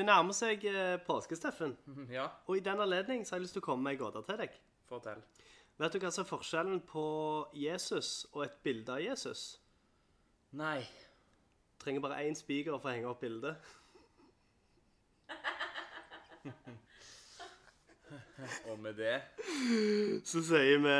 Det nærmer seg påske, Steffen. Ja, Og i den anledning så har jeg lyst til å komme med en gåte til deg. fortell. Vet du hva som er forskjellen på Jesus og et bilde av Jesus? Nei. Trenger bare én spiker for å henge opp bildet. Og med det... Så sier vi...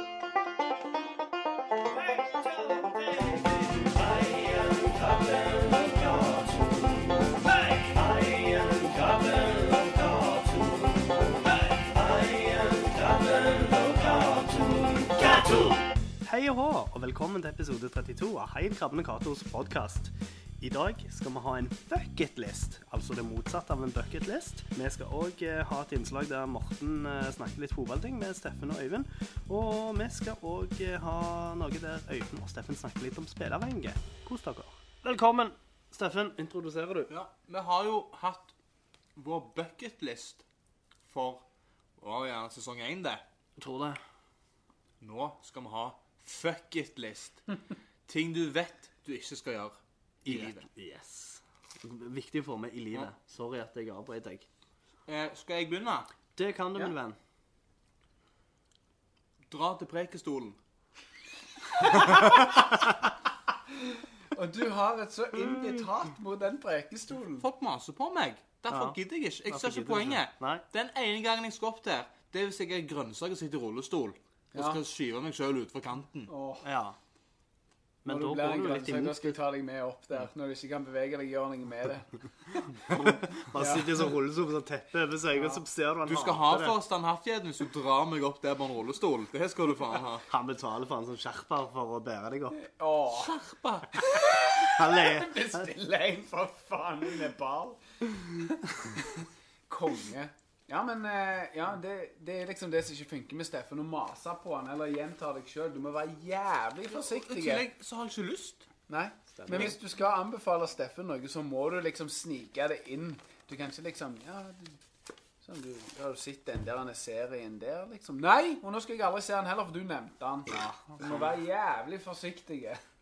Hei og hå, og velkommen til episode 32 av Hei Krabben og Katos podcast. I dag skal vi ha en bucketlist, altså det motsatte av en bucketlist. Vi skal også ha et innslag der Morten snakker litt fotballting med Steffen og Øyvind. Og vi skal også ha noe der Øyvind og Steffen snakker litt om spillervenge. Kos dere. Velkommen, Steffen. Introduserer du? Ja, vi har jo hatt vår bucketlist for sesong 1 det. Jeg tror det. Nå skal vi ha fuck-it-list. Ting du vet du ikke skal gjøre i livet. Yes. Viktig for meg i livet. Ja. Sorry at jeg avbrøt deg. Skal jeg begynne? Det kan du, Ja. min venn. Dra til prekestolen. Og du har et så invitat mot den prekestolen. Folk maser på meg. Derfor Ja. gidder jeg ikke. Jeg Derfor ser ikke gidder du poenget. ikke. Nei. Den ene gangen jeg skal opp der, det er hvis jeg er grønnsak og sitter i rullestol. Og Ja. skal skyve meg selv ut fra kanten. Åh, Ja. Men når da du blir går en du litt grønnsak, da imot. skal jeg ta deg med opp der. Når du ikke kan bevege deg, gjør noe med det. Man sitter i sånn rullestol med sånn teppe over seg, og så ser du han Du skal ha for standhaftigheten hvis du drar meg opp der på en rullestol. Det skal du faen ha. Han betaler for en sånn skjerper for å bære deg opp. Åh, Skjerpa! Han er... bestille en for faen i Nepal. Konge. Ja, men det er liksom det som ikke funker med Steffen. Å mase på han, eller gjenta deg selv. Du må være jævlig I forsiktig. tillegg så har jeg ikke lyst. Nei, men hvis du skal anbefale Steffen noe, så må du liksom snike det inn. Du kan ikke liksom, sånn har du sett den der serien der, liksom. Nei, og nå skal jeg aldri se han heller, for du nevnte han. Du må være jævlig forsiktig.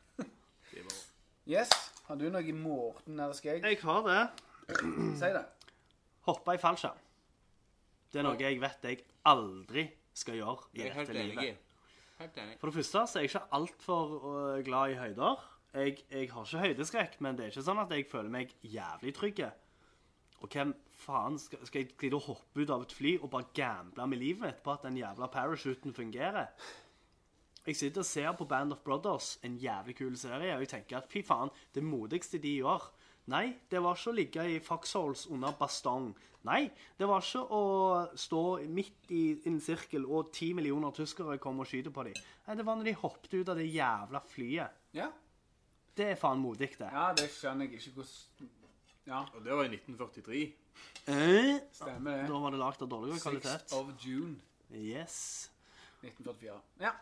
Yes, har du noe i Morten, eller skal jeg? Jeg har det. Si det. Hoppe i fallskjerm. Det er noe jeg vet jeg aldri skal gjøre i Jeg er helt dette enig. livet. Helt enig. For det første så er jeg ikke alt for glad i høyder. Jeg har ikke høydeskrekk, men det er ikke sånn at jeg føler meg jævlig trygge. Og hvem faen skal jeg glide å hoppe ut av et fly og bare gamble med livet mitt på at den jævla parachuten fungerer? Jeg sitter og ser på Band of Brothers, en jævlig kul serie, og jeg tenker at fy faen, det modigste de gjør. Nei, det var ikke å ligge i foxholes under bastong. Nei, det var ikke å stå midt i en sirkel og 10 millioner tyskere kommer og skyter på dem. Nei, det var når de hoppet ut av det jævla flyet. Ja. Det er faen modig, det. Ja, det skjønner jeg ikke hvordan... Ja, Og det var i 1943. stemmer det. Da var det lagt av dårligere 6th kvalitet. of June, Yes. 1944. Ja.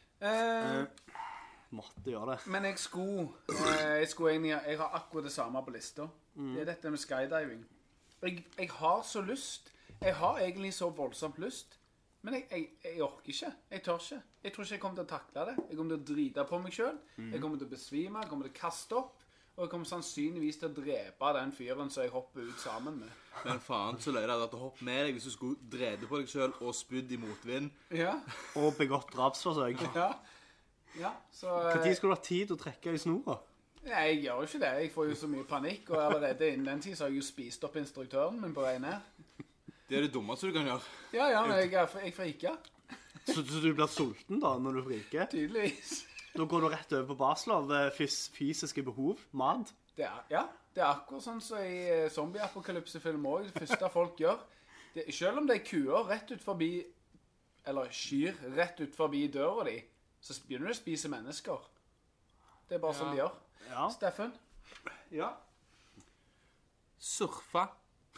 Måtte gjøre det. Men jeg skulle egentlig, jeg har akkurat det samme på lista. Det er dette med skydiving. Jeg har så lyst. Jeg har egentlig så voldsomt lyst. Men jeg orker ikke. Jeg tør ikke. Jeg tror ikke jeg kommer til å takle det. Jeg kommer til å drite på meg selv. Jeg kommer til å besvime, jeg kommer til å kaste opp. Og jeg kommer sannsynligvis til å drepe den fyren som jeg hopper ut sammen med. Men faen så løy det at å hoppe med deg hvis du skulle drede på deg selv og spydd i motvind. Ja, Og begått drapsforsøk. ja. Ja, så... Hva tid skulle du ha tid til å trekke i snora? Nei, jeg gjør jo ikke det. Jeg får jo så mye panikk, og allerede innen den tid så har jeg jo spist opp instruktøren min på vei ned. Det er det dummeste du kan gjøre. Ja, men jeg friker. Så du blir sulten da, når du friker? Tydeligvis. Da går du rett over på Baslov, fysiske behov, mat. Det er akkurat sånn som i zombie-apokalypsefilm også. Det første folk gjør, selv om det er kuer rett ut forbi, eller kyr rett ut forbi døra di, så begynner du å spise mennesker. Det er bare sånn de gjør. Ja. Steffen? Ja. Surfa.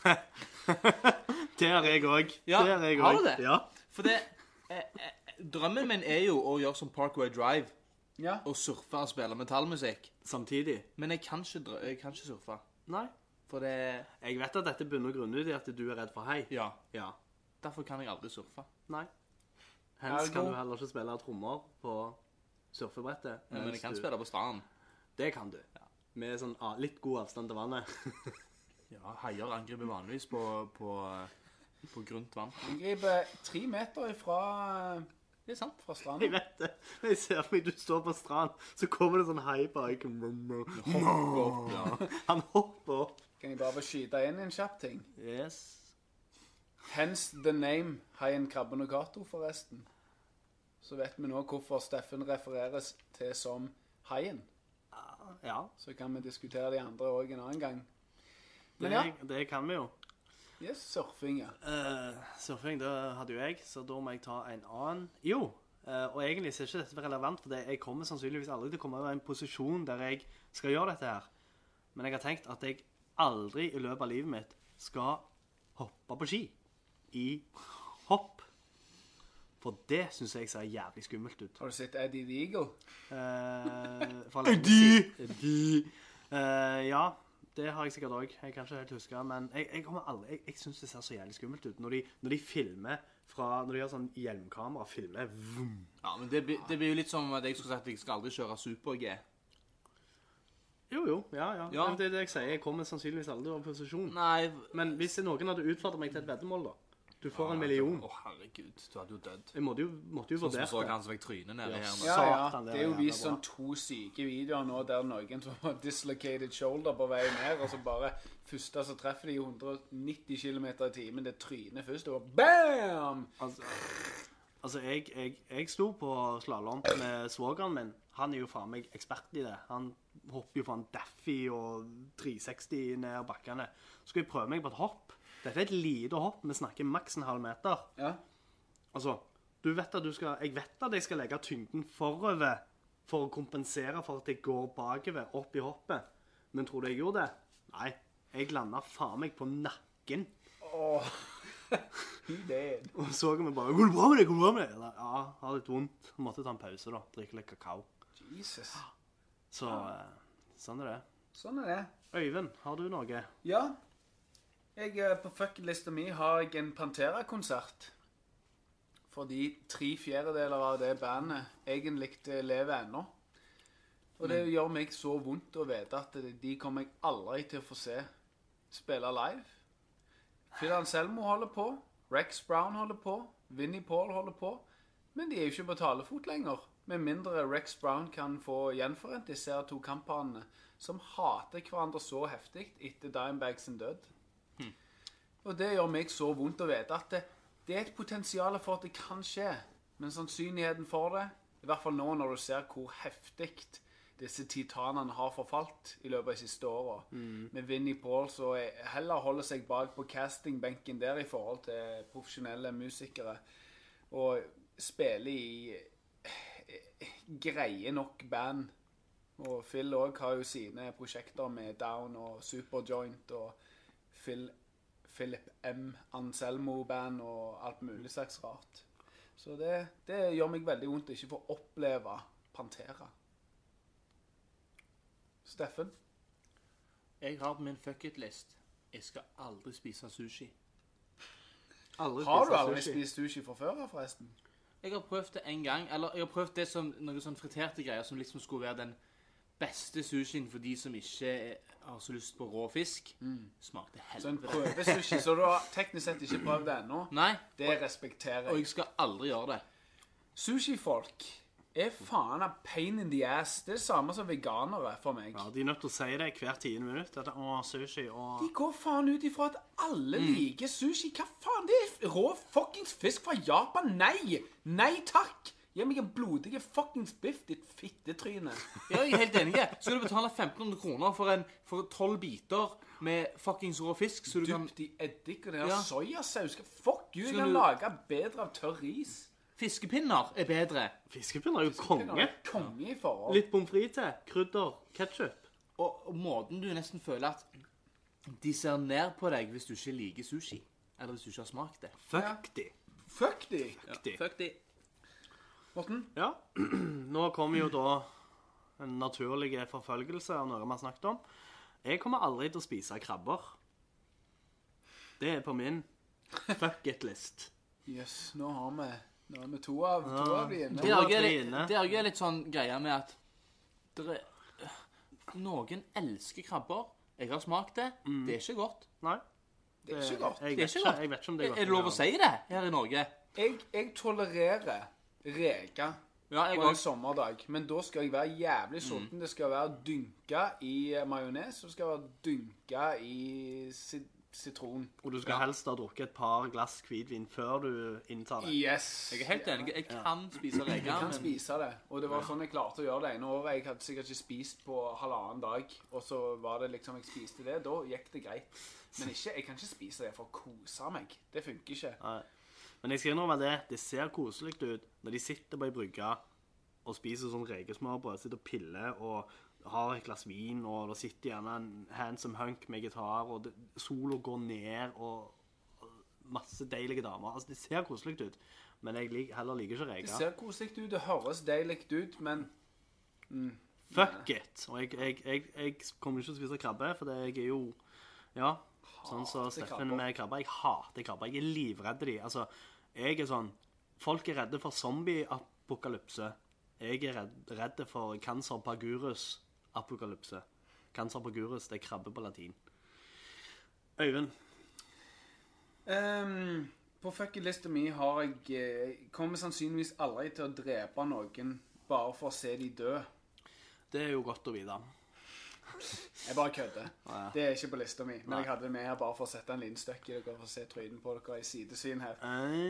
Det har jeg også. Ja, Det har jeg har du også. det? Ja. For det... drømmen min er jo å gjøre som Parkway Drive. Ja. Og surfe og spille metallmusikk. Samtidig. Men jeg kan ikke surfe. Nei. For det... Jeg vet at dette bunner grunn ut i at du er redd for hei. Ja. Ja. Derfor kan jeg aldri surfe. Nei. Hens Ergo- kan du heller ikke spille trommer på surfebrettet. Men jeg mens kan du- spille på stranden. Det kan du. Med sånn litt god avstand til vannet. Ja, haier angriper vanligvis på grunt vann. Han griper 3 meter ifra Det er sant. fra Jeg stranden. vet det. Jeg ser for meg du står på strand, så kommer det sånn hei bak. Hopper opp, ja. Han hopper opp. Kan jeg bare få skyte inn en kjapp ting? Yes. Hence the name Haien Krabben og Kato, forresten. Så vet vi nå hvorfor Steffen refereres til som Haien. Ja, Så kan vi diskutere de andre også en annen gang. Men ja, det kan vi jo. yes, surfing, ja. Surfing, det hadde jo jeg, så da må jeg ta en annen. Jo, og egentlig så er ikke dette relevant, for jeg kommer sannsynligvis aldri til å komme i en posisjon der jeg skal gjøre dette her. Men jeg har tenkt at jeg aldri i løpet av livet mitt skal hoppe på ski i hopp. For det synes jeg ser jævlig skummelt ut. Har du sett Eddie the Eagle? Eddie! Ja, det har jeg sikkert også. Jeg kan ikke helt huske, men jeg synes det ser så jævlig skummelt ut. Når de filmer når de har sånn hjelmkamera, filmer vroom. Ja, men det blir jo litt som at jeg skulle sagt at jeg skal aldri kjøre Super-G. Jo, ja. Ja. Det er det jeg sier. Jeg kommer sannsynligvis aldri over posisjon. Nei. Men hvis noen hadde utfordret meg til et veddemål da, du får 1 million. Å, herregud, du hadde jo dødd. Jeg måtte jo Sånn som vurdere så det. han som fikk trynet nede her. Ja, Satan, det er jo jævla vist bra. sånn 2 syke videoer nå der noen som har dislocated shoulder på vei ned, og så bare første så treffer de 190 km i timen, det trynet først, og BAM! Altså, jeg sto på slalom med svogeren min. Han er jo faen meg ekspert i det. Han hopper jo fra en Daffy og 360 ned bakkene. Så skal jeg prøve meg på et hopp. Dette er et lite hopp. Vi snakker maks en halv meter. Ja. Altså, jeg vet at jeg skal legge tyngden forover for å kompensere for at jeg går bakover opp i hoppet. Men tror du jeg gjorde det? Nei, jeg landet faen meg på nakken. Åh, he dead. Og så vi bare, går det bra med deg? Eller, ja, har litt vondt. Måtte ta en pause da, drikke litt kakao. Jesus. Så, sånn er det. Sånn er det. Øyvind, har du noe? Ja, på fucking-lista mi har jeg en Pantera-konsert. Fordi 3/4 av det bandet egentlig lever ennå. Og det gjør meg så vondt å vite at de kommer jeg aldri til å få se spille live. Phil Anselmo holder på, Rex Brown holder på, Vinnie Paul holder på, men de er jo ikke på talefot lenger. Med mindre Rex Brown kan få gjenforent disse her 2 kampene som hater hverandre så heftig etter Dimebags sin død. Og det gjør meg så vondt å vite at det er et potensial for at det kan skje. Men sannsynligheten for det, i hvert fall nå når du ser hvor heftig disse titanene har forfalt i løpet av de siste årene. Med Vinnie Paul så heller holder seg bak på castingbenken der i forhold til profesjonelle musikere. Og spiller i greie nok band. Og Phil også har jo sine prosjekter med Down og Superjoint og Philip M. Anselmo-band og alt mulig slags rart. Så det gjør meg veldig vondt å ikke få oppleve Pantera. Steffen? Jeg har på min fuck-it-list. Jeg skal aldri spise sushi. Har du aldri spist sushi fra før, forresten? Jeg har prøvd det en gang, eller jeg har prøvd det som noen sånn friterte greier, som liksom skulle være den beste sushien for de som ikke har så lyst på rå fisk. Smakte Så en helvete. prøvesushi, så du har teknisk sett ikke prøvd det ennå? Nei, Det respekterer og jeg. jeg skal aldri gjøre det. Sushi-folk er faen av pain in the ass. Det er det samme som veganere for meg. Ja, de er nødt til å si det hver 10 minutter. At, sushi, og... De går faen ut ifra at alle liker sushi. Hva faen? Det er rå fuckings fisk fra Japan. Nei! Nei takk! Gi meg en blodige fuckings biff, ditt fittetryne. Ja, jeg er helt enig. Skal du betale 1500 kroner for 12 biter med fuckings rå fisk, så du kan... Dypt i eddik og det her Ja. sojasaus. Fuck you, jeg Skal kan du- lage bedre av tørr ris. Fiskepinner er bedre. Fiskepinner er jo Det konge. er konge i forhold. Litt pommes frites til, krydder, ketchup. Og måten du nesten føler at de ser ned på deg hvis du ikke liker sushi, eller hvis du ikke har smakt det. Fuck de. Fuck de. de. Fuck de. Morten? Ja, nå kommer jo da en naturlig forfølgelse av noe vi har snakket om. Jeg kommer aldri til å spise krabber. Det er på min fuck it-list. Yes, nå har vi to av de inne. Det er trine. jo litt sånn greia med at noen elsker krabber. Jeg har smakt det. Det er ikke godt. Nei. Det er ikke godt. Jeg Det er vet ikke godt. Jeg vet ikke om det er godt. Er det lov å si det her i Norge? Jeg tolererer reker Ja, jeg på en også. sommerdag, men da skal jeg være jævlig sulten. Det skal være dynka i majones, og det skal være dynka i sitron. Og du skal helst ha drukket et par glass hvitvin før du inntar det. Yes. Jeg er helt enig. Jeg kan spise reker, Jeg kan men spise det, og det var sånn jeg klarte å gjøre det ene året. Jeg hadde sikkert ikke spist på halvannen dag, og så var det liksom, jeg spiste det, da gikk det greit. Men ikke, jeg kan ikke spise det for å kose meg. Det funker ikke. Nei. Men jeg skal innrømme det ser koselig ut når de sitter på ei brygge og spiser sånn rekesmørbrød, sitter og piller og har et glass vin, og da sitter gjerne en handsome hunk med gitar, og sola går ned, og masse deilige damer. Altså, det ser koselig ut, men jeg heller liker ikke reker. Det ser koselig ut, det høres deilig ut, men Fuck it! Og jeg kommer ikke til å spise krabbe, for jeg er jo, ja, sånn så Hater Steffen krabber. med krabber. Jeg hater krabber. Jeg er livredd de. Altså, jeg er sånn, folk er redde for zombie-apokalypse. Jeg er redd for cancer-pagurus-apokalypse. Cancer-pagurus, det er krabbe på latin. Øyvind. På fucking-lista mi har jeg kommer sannsynligvis aldri til å drepe noen bare for å se de dø. Det er jo godt å vite. Jeg bare kødder. Ja. Det er ikke på lista mi, men Nei. jeg hadde det med her bare for å sette en liten støkk i dere, for å se tryden på dere i sidesyn her.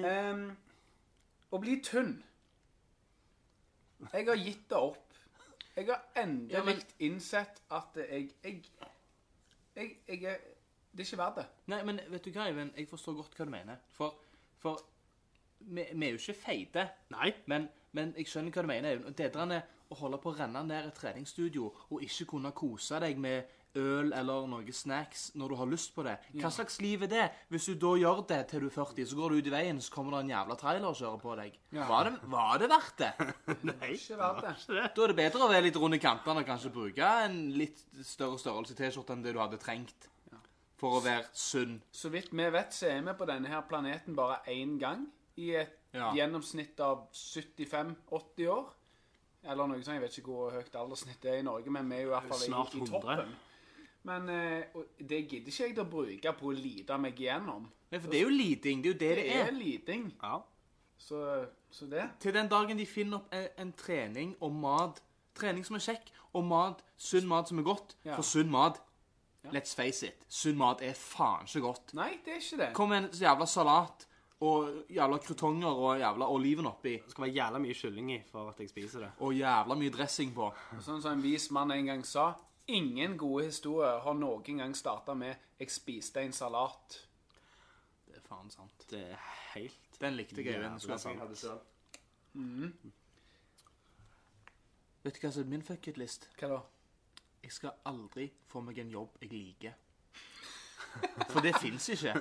Å bli tynn. Jeg har gitt det opp. Jeg har endelig innsett at jeg er det er ikke verdt det. Nei, men vet du hva, Eivind? Jeg forstår godt hva du mener. For vi er jo ikke feite. Nei. Men jeg skjønner hva du mener, Eivind. Og det er å holde på å renne ned et treningsstudio og ikke kunne kose deg med øl eller noe snacks når du har lyst på det. Hva slags liv er det? Hvis du da gjør det til du er 40, så går du ut i veien, så kommer det en jævla trailer og kjører på deg. Ja. Var det verdt det? Nei. Ikke verdt det. Da er det bedre å være litt rund i kantene og kanskje bruke en litt større størrelse T-skjorte enn det du hadde trengt for å være sunn. Så vidt vi vet, så er vi på denne her planeten bare én gang i et gjennomsnitt av 75-80 år. Eller noe sånt, jeg vet ikke hvor høyt alderssnitt det er i Norge, men vi er jo i hvert fall Snart i 100. toppen. Men og det gidder ikke jeg til å bruke på å lide meg igjennom. Nei, for det er jo liding, det er jo det Det er liding. Ja. Så det. Til den dagen de finner opp en trening og mat, trening som er kjekk, og mat, sunn mat som er godt, Ja. for sunn mat, let's face it, sunn mat er faen ikke godt. Nei, det er ikke det. Kom med en jævla salat, og jævla krutonger, og jævla oliven oppi, Det skal være jævla mye kylling i for at jeg spiser det. og jævla mye dressing på. Og sånn som en vis mann en gang sa, ingen gode historier har noen gang startet med «jeg spiste en salat». Det er faen sant. Det er helt... Den likte jeg, Eivind. Jævla Skulle jeg sant. hadde selv. Vet du hva som er min fuck it-list? Hva da? Jeg skal aldri få meg en jobb jeg liker. For det finnes ikke.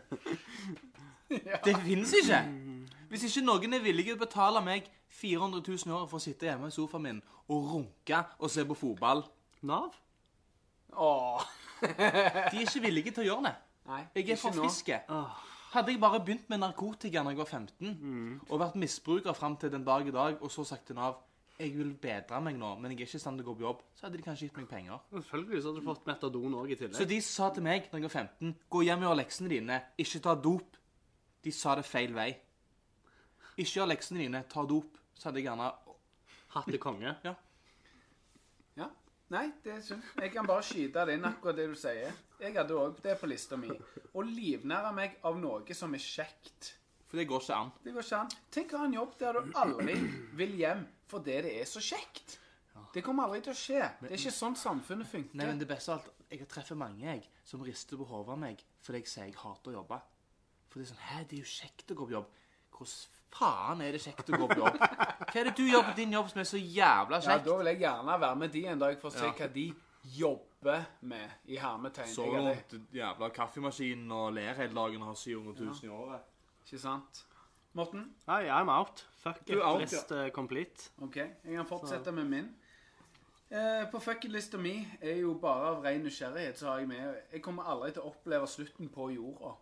Det finnes ikke. Hvis ikke noen er villig til å betale meg 400 000 år for å sitte hjemme i sofaen min og runke og se på fotball, Nav? Åh. de er ikke villige til å gjøre det. Nei, Jeg er ikke for nå. friske. Hadde jeg bare begynt med narkotika når jeg var 15, og vært misbruker frem til den dag i dag, og så sagt til Nav, jeg vil bedre meg nå, men jeg er ikke i stand til å gå på jobb, så hadde de kanskje gitt meg penger. Selvfølgelig så hadde du fått metadon også i tillegg. Så de sa til meg når jeg var 15, gå hjem og gjør leksene dine, ikke ta dop. De sa det feil vei. Ikke gjør leksene dine, ta dop. Så hadde jeg gjerne... Hatt til konge. Ja. Ja. Nei, det er synd. Jeg kan bare skyte det inn akkurat det du sier. Jeg hadde også det på lista mi. Å livnære meg av noe som er kjekt. For det går ikke an. Det går ikke an. Tenk å ha en jobb der du aldri vil hjem fordi det er så kjekt. Det kommer aldri til å skje. Det er ikke sånn samfunnet funker. Nei, men det beste av alt, jeg har treffet mange som rister på hodet av meg fordi jeg sier jeg hater å jobbe. For det er sånn, det er jo kjekt å gå på jobb. Hvordan faen er det kjekt å gå på jobb? Hva er det du gjør på din jobb som er så jævla Ja, kjekt? da vil jeg gjerne være med de en dag for å se Ja. hva de jobber med i hermetegn. Så Jeg er det. rundt jævla kaffemaskinen og ler hele dagen og har 700 000 i året. Ikke sant? Morten? Nei, I'm out. Fuck Du it. er out, List complete. Ok, jeg kan fortsette med min. På fucking-lista mi er jo bare av ren nysgjerrighet, så har jeg med jeg kommer aldri til å oppleve slutten på jorda.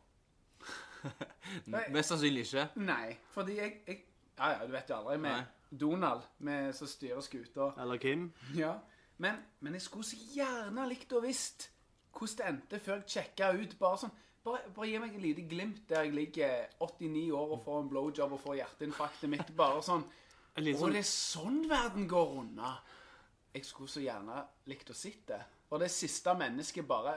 Mest sannsynlig ikke. Nei, fordi ja, du vet jo aldri med Nei. Donald som styrer skuta. Eller Kim. Ja, men jeg skulle så gjerne likt å visst hvordan det endte før jeg sjekket ut. Bare gi meg en lite glimt der jeg ligger 89 år og får en blowjob og får hjerteinfarktet mitt. Bare sånn, En liten og sånn det er sånn verden går unna. Jeg skulle så gjerne likt å sitte. Og det siste mennesket bare...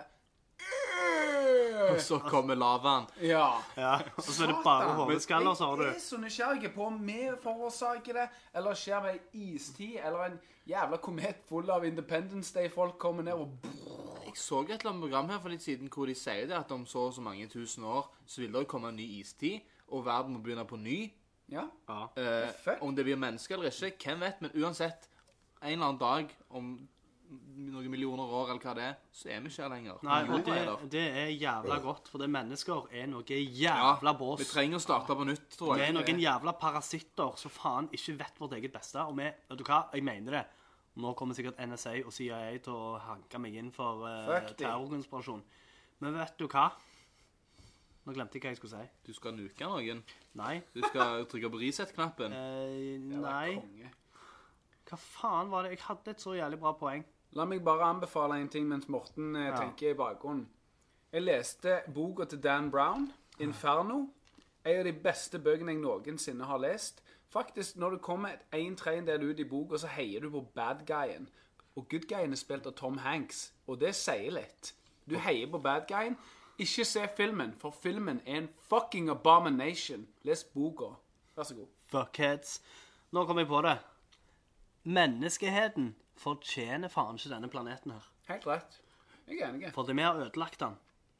Og så kommer lavaen. Ja. Ja, og så er det bare hodeskaller, så har Jeg du. er så nysgjerrig på om vi forårsaker det, eller skjer det i istid, eller en jævla komet full av Independence Day-folk kommer ned og... Jeg så et eller annet program her for litt siden hvor de sier det at om så og så mange tusen år så vil det komme en ny istid, og verden må begynne på ny. Ja. Ja. Fuck. Om det blir mennesker eller ikke, hvem vet, men uansett, en eller annen dag, om noen millioner år eller hva det er, så er vi ikke her lenger. Nei, Men og jorda er der. det er jævla godt, for det mennesker er noe jævla bås. Vi trenger å starte på nytt, tror Vi jeg. er noen jævla parasitter som faen ikke vet vårt eget beste. Og vi, vet du hva, jeg mener det. Nå kommer sikkert NSA og CIA til å hanke meg inn for Fuck de. terrororganisasjon. Men vet du hva? Nå glemte jeg hva jeg skulle si. Du skal nuke noen. Nei. Du skal trykke på reset-knappen. Nei. Konge. Hva faen var det? Jeg hadde et så jævlig bra poeng. La meg bare anbefale en ting mens Morten tenker i bakgrunnen. Jeg leste boka til Dan Brown, Inferno. En av de beste bøkene jeg noensinne har lest. Faktisk, når det kommer en tredjedel ut i boka, så heier du på bad guyen. Og good guyen er spilt av Tom Hanks. Og det sier litt. Du heier på bad guyen. Ikke se filmen, for filmen er en fucking abomination. Les boka. Vær så god. Fuckheads. Nå kom jeg på det. Menneskeheten fortjener faen ikke denne planeten her. Helt rett. Jeg er enig. For det vi har ødelagt den.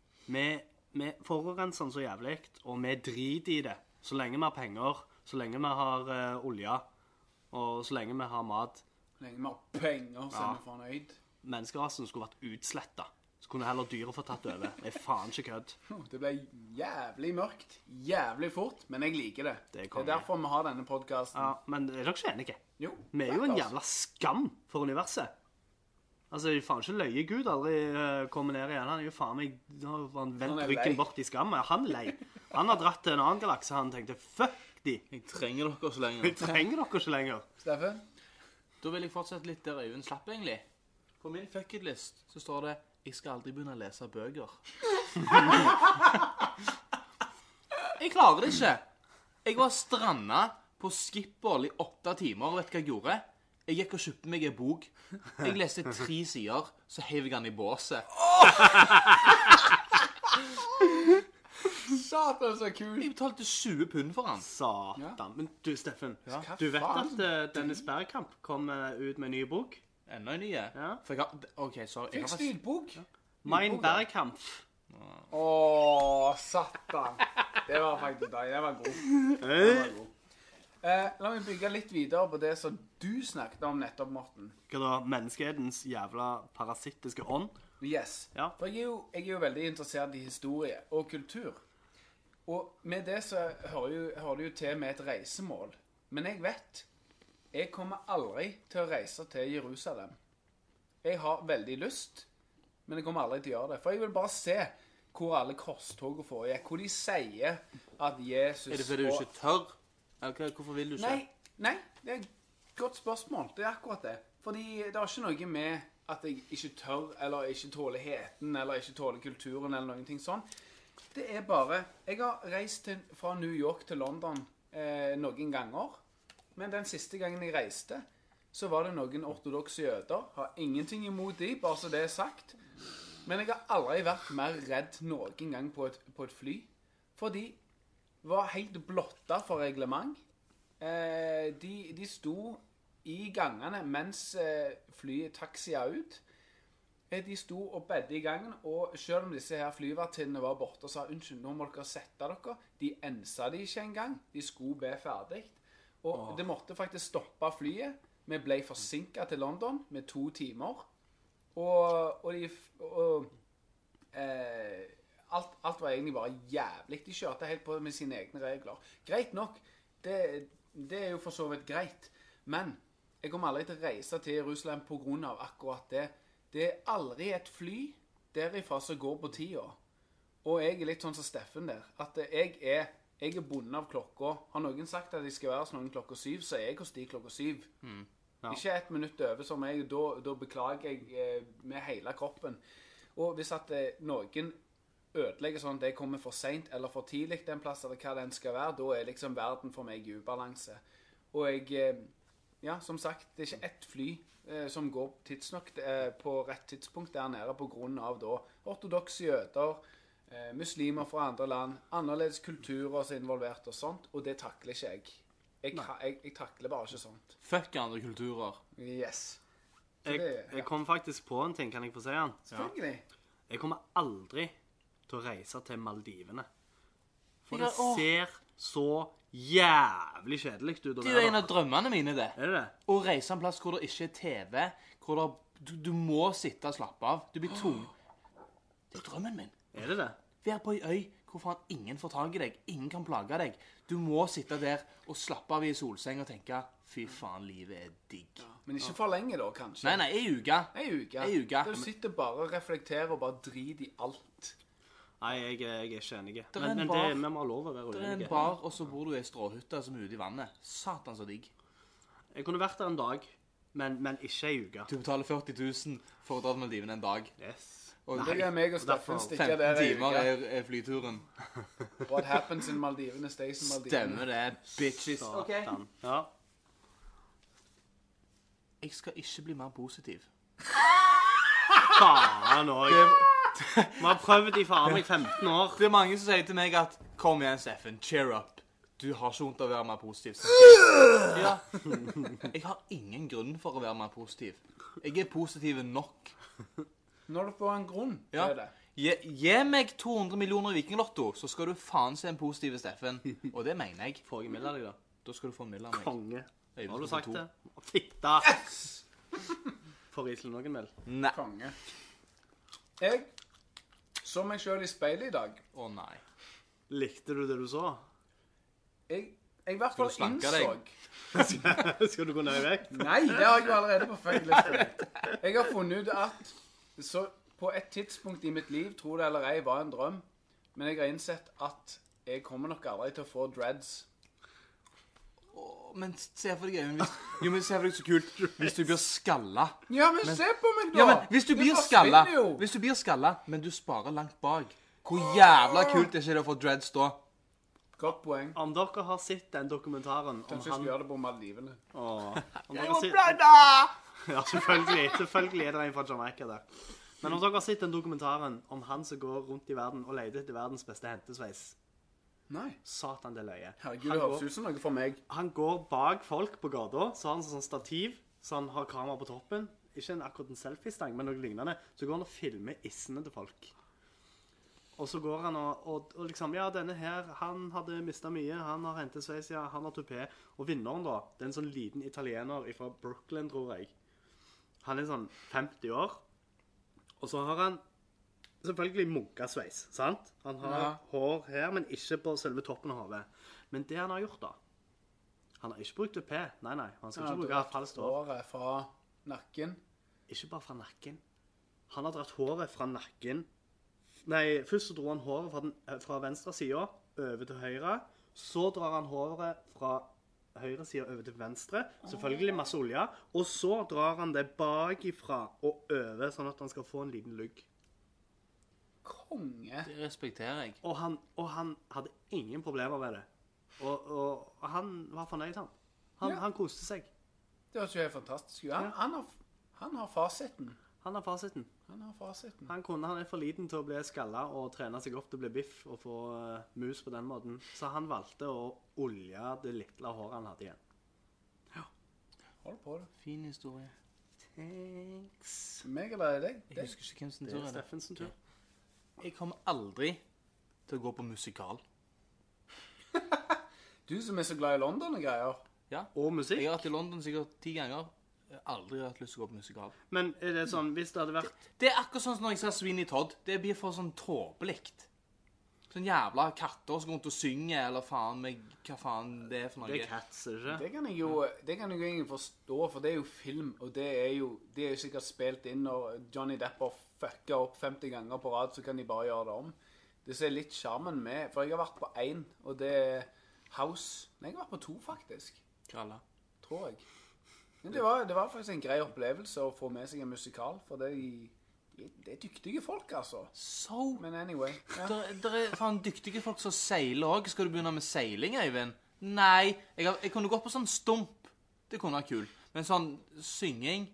Vi forurenser den så jævlig, og vi driter i det. Så lenge vi har penger, så lenge vi har olje, og så lenge vi har mat. Lenge vi har penger, så er vi fornøyd. Menneskerassen skulle vært utslettet. Så kunne heller dyret få tatt over. Det er faen ikke kødd. Det ble jævlig mørkt, jævlig fort, men jeg liker det. Det er Det konge. er derfor vi har denne podcasten. Ja, men er dere ikke enige? Jo. Vi er jo en jævla skam for universet. Altså, det er faen ikke løye Gud aldri kommer ned igjen. Han er jo faen meg, nå har han vendt Han er ryggen lei. bort i skam. Ja, han er lei. Han har dratt til en annen galakse, han tenkte, fuck de. Jeg trenger dere så Vi lenge. trenger dere ikke lenger. Steffen? Da vil jeg fortsette litt der Øyvind slapp, egentlig. På min fucketlist så står det jeg skal aldri begynne å lese bøker. Jeg klarer det ikke. Jeg var strandet på Schiphol i 8 timer, og vet du hva jeg gjorde? Jeg gikk og kjøpte meg en bok. Jeg leste 3 sider, så hev jeg den i båset. Satan, så kul. Jeg betalte 20 pund for den. Satan. Men du, Steffen, Hva du vet faen? at Dennis Bergkamp kom ut med en ny bok? Enda en nye. Ja. For jeg har... Ok, sorry. Jeg Fikk har faktisk... lydbok. Mein Bergkamp. Åh, satan. Det var faktisk deg. Det var god. Det var god. La meg bygge litt videre på det som du snakket om nettopp, Morten. Hva da? Menneskehetens jævla parasittiske ånd? Yes. Ja. For jeg er jo veldig interessert i historie og kultur. Og med det så hører det jo til med et reisemål. Men jeg vet, jeg kommer aldri til å reise til Jerusalem. Jeg har veldig lyst, men jeg kommer aldri til å gjøre det. For jeg vil bare se hvor alle korstogene foregikk, hvor de sier at Jesus... Er det fordi du ikke tør? Eller hvorfor vil du ikke? Nei, det er et godt spørsmål. Det er akkurat det. Fordi det har ikke noe med at jeg ikke tør, eller ikke tåler heten, eller ikke tåler kulturen, eller noen ting sånn. Det er bare... Jeg har reist fra New York til London noen ganger, men den siste gangen jeg reiste, så var det noen ortodokse jøder. Har ingenting imot de, bare så det er sagt. Men jeg har aldri vært mer redd noen gang på et fly. Fordi var helt blotta for reglement. De sto i gangene mens flyet taxia ut. De sto og bedde i gangen, og selv om disse her flyvertinnene var borte og sa, unnskyld, nå må dere sette dere. De ensa de ikke engang. De skulle be ferdig. Og det måtte faktisk stoppe flyet. Vi ble forsinket til London med 2 timer. Alt var egentlig bare jævlig. De kjørte helt på med sine egne regler. Greit nok, det er jo for så vidt greit. Men jeg kommer aldri til å reise til Jerusalem på grunn av akkurat det. Det er aldri et fly derifra som går på tida. Og jeg er litt sånn som Steffen der. At jeg er bundet av klokka. Har noen sagt at jeg skal være hos noen klokka 7, så er jeg hos de klokka 7. Ja. Ikke 1 minutt over som jeg, da beklager jeg med hele kroppen. Og hvis at noen ødelegger sånn at det kommer for sent eller for tidlig den plass, eller hva den skal være, da liksom verden for meg i ubalanse. Og ja, som sagt, det ikke ett fly som går tidsnok på rett tidspunkt der nede på grunn av da ortodokse jøder, muslimer fra andre land, annerledes kulturer som er involvert og sånt, og det takler ikke jeg. Jeg takler bare ikke sånt. Fuck andre kulturer. Yes. Jeg kom faktisk på en ting, kan jeg få si den? Selvfølgelig. Jeg kommer aldri til å reise til Maldivene. For det Ja, ser så jævlig kjedelig ut å Det er jo være en der. av drømmene mine, det. Er det det? Å reise en plass hvor det ikke er TV, hvor du må sitte og slappe av. Du blir tung. Det er drømmen min. Er det det? Vær på en øy hvor faen ingen får tag i deg, ingen kan plage deg. Du må sitte der og slappe av i solseng og tenke, fy faen, livet er digg. Men ikke for lenge da, kanskje. Nei, ei uke. Ei uke. Ei uke. Der du sitter bare og reflekterer og bare driter i alt. Nei, jeg er ikke enig. er Men en det, bar. vi må ha lov å være Det er en uenige. bar, og så bor du i en stråhytte som er ute i vannet. Satan så digg. Jeg kunne vært der en dag, men ikke en uke. Du betaler 40 000 for å dra til Maldivene en dag. Yes. Og Det er meg og Steffen derfor stikker 15 der ei timer uke. er flyturen. What happens in Maldivene stays in Maldivene. Stemmer det, bitches. Ok. Satan. Ja. Jeg skal ikke bli mer positiv. Faen òg. Vi har prøvd i faen meg 15 år. Det er mange som sier til meg at kom igjen, Steffen, cheer up. Du har ikke vondt av å være mer positiv. Ja. Jeg har ingen grunn for å være mer positiv. Jeg er positiv nok. Når du får en grunn, Ja. så er det. Gi meg 200 millioner i Vikinglotto, så skal du faen se en positiv Steffen. Og det mener jeg. Får jeg milde deg, da? Da skal du få en mild av meg. Konge. Øyvind Har du skal sagt få det? Fitta! Får Iselin noen meld? Nei. Konge. Jeg så meg selv i speilet i dag. Å nei. Likte du det du så? Jeg i hvert Skal fall du slanke innså... deg? Skal du gå ned i vekt? Nei, det har jeg jo allerede på fucklista. Jeg har funnet ut at så på et tidspunkt i mitt liv, tror det eller ei, var en drøm. Men jeg har innsett at jeg kommer nok aldri til å få dreads. Men se for deg, Øyvind, jo, men se for deg så kult hvis du blir skalla. Ja, men se på meg da! Ja, men hvis du Det blir forsvinner skalla, jo. hvis du blir skalla, men du sparer langt bak, hvor jævla kult er ikke det å få dreads da? Godt poeng. Om dere har sett den dokumentaren om Kanskje jeg han skal gjøre det på Maldivene. Åh, om Jeg dere må har sett... blødda! Ja, selvfølgelig er det en fra Jamaica der. Men om dere har sett den dokumentaren om han som går rundt i verden og leter etter verdens beste hentesveis, Nei. satan det løye. Herregud, det høres ut som noe for meg. Han går bak folk på gata, så har han sånn stativ, så han har kamera på toppen. Ikke akkurat en selfie-stang, men noe lignende. Så går han og filmer issene til folk. Og så går han og liksom, ja, denne her, han hadde mistet mye, han har hentesveis, ja, han har tupé. Og vinneren da, det er en sånn liten italiener fra Brooklyn, tror jeg. Han er sånn 50 år. Og så har han selvfølgelig munkasveis, sant? Han har hår her, men ikke på selve toppen av hodet. Men det han har gjort da, han har ikke brukt tupé, nei, han skal ikke bruke falskt hår. Håret fra nakken. Ikke bare fra nakken. Han har dratt håret fra nakken. Nei, først så dro han håret fra venstre siden over til høyre. Så drar han håret fra høyre siden over til venstre. Selvfølgelig masse olje. Og så drar han det bakifra og over, sånn at han skal få en liten lugg. Konge. Det respekterer jeg. Og han hadde ingen problemer med det. Og han var fornøyd, han. Han koste seg. Det var jo helt fantastisk. Han har fasiten. Han har fasiten. Han har fasiten. Han er for liten til å bli skallet og trene seg opp til å bli biff og få mus på den måten. Så han valgte å olje det lille håret han hadde igjen. Hold på det. Fin historie. Thanks. Meg eller deg? Jeg husker ikke hvem sin Det tur er er det. Steffens tur. Jeg kommer aldri til å gå på musikal. Du som er så glad i London og greier. Og musikk. Jeg har vært i London sikkert 10 ganger. Jeg har aldri hatt lyst til å gå på musikal. Men er det sånn, hvis det hadde vært... Det er akkurat sånn som når jeg ser Sweeney Todd. Det blir for sånn tåpelikt. Sånn jævla katter som går rundt og synger, eller faen meg, hva faen det er for noe. Det er Cats, er det ikke? Det kan jeg jo egentlig forstå, for det er jo film, og det er jo sikkert spilt inn når Johnny Depp har fucka opp 50 ganger på rad, så kan de bare gjøre det om. Det ser litt charmen med, for jeg har vært på 1, og det er House. Nei, jeg har vært på 2 faktisk, Kralla. tror jeg. Men det var faktisk en grei opplevelse å få med seg en musikal, for de Det er dyktige folk, altså. Men anyway. Ja. Der er faen dyktige folk som seiler også. Skal du begynne med seiling, Øyvind? Nei, jeg kunne gått på sånn stump. Det kunne vært kult. Men sånn synging...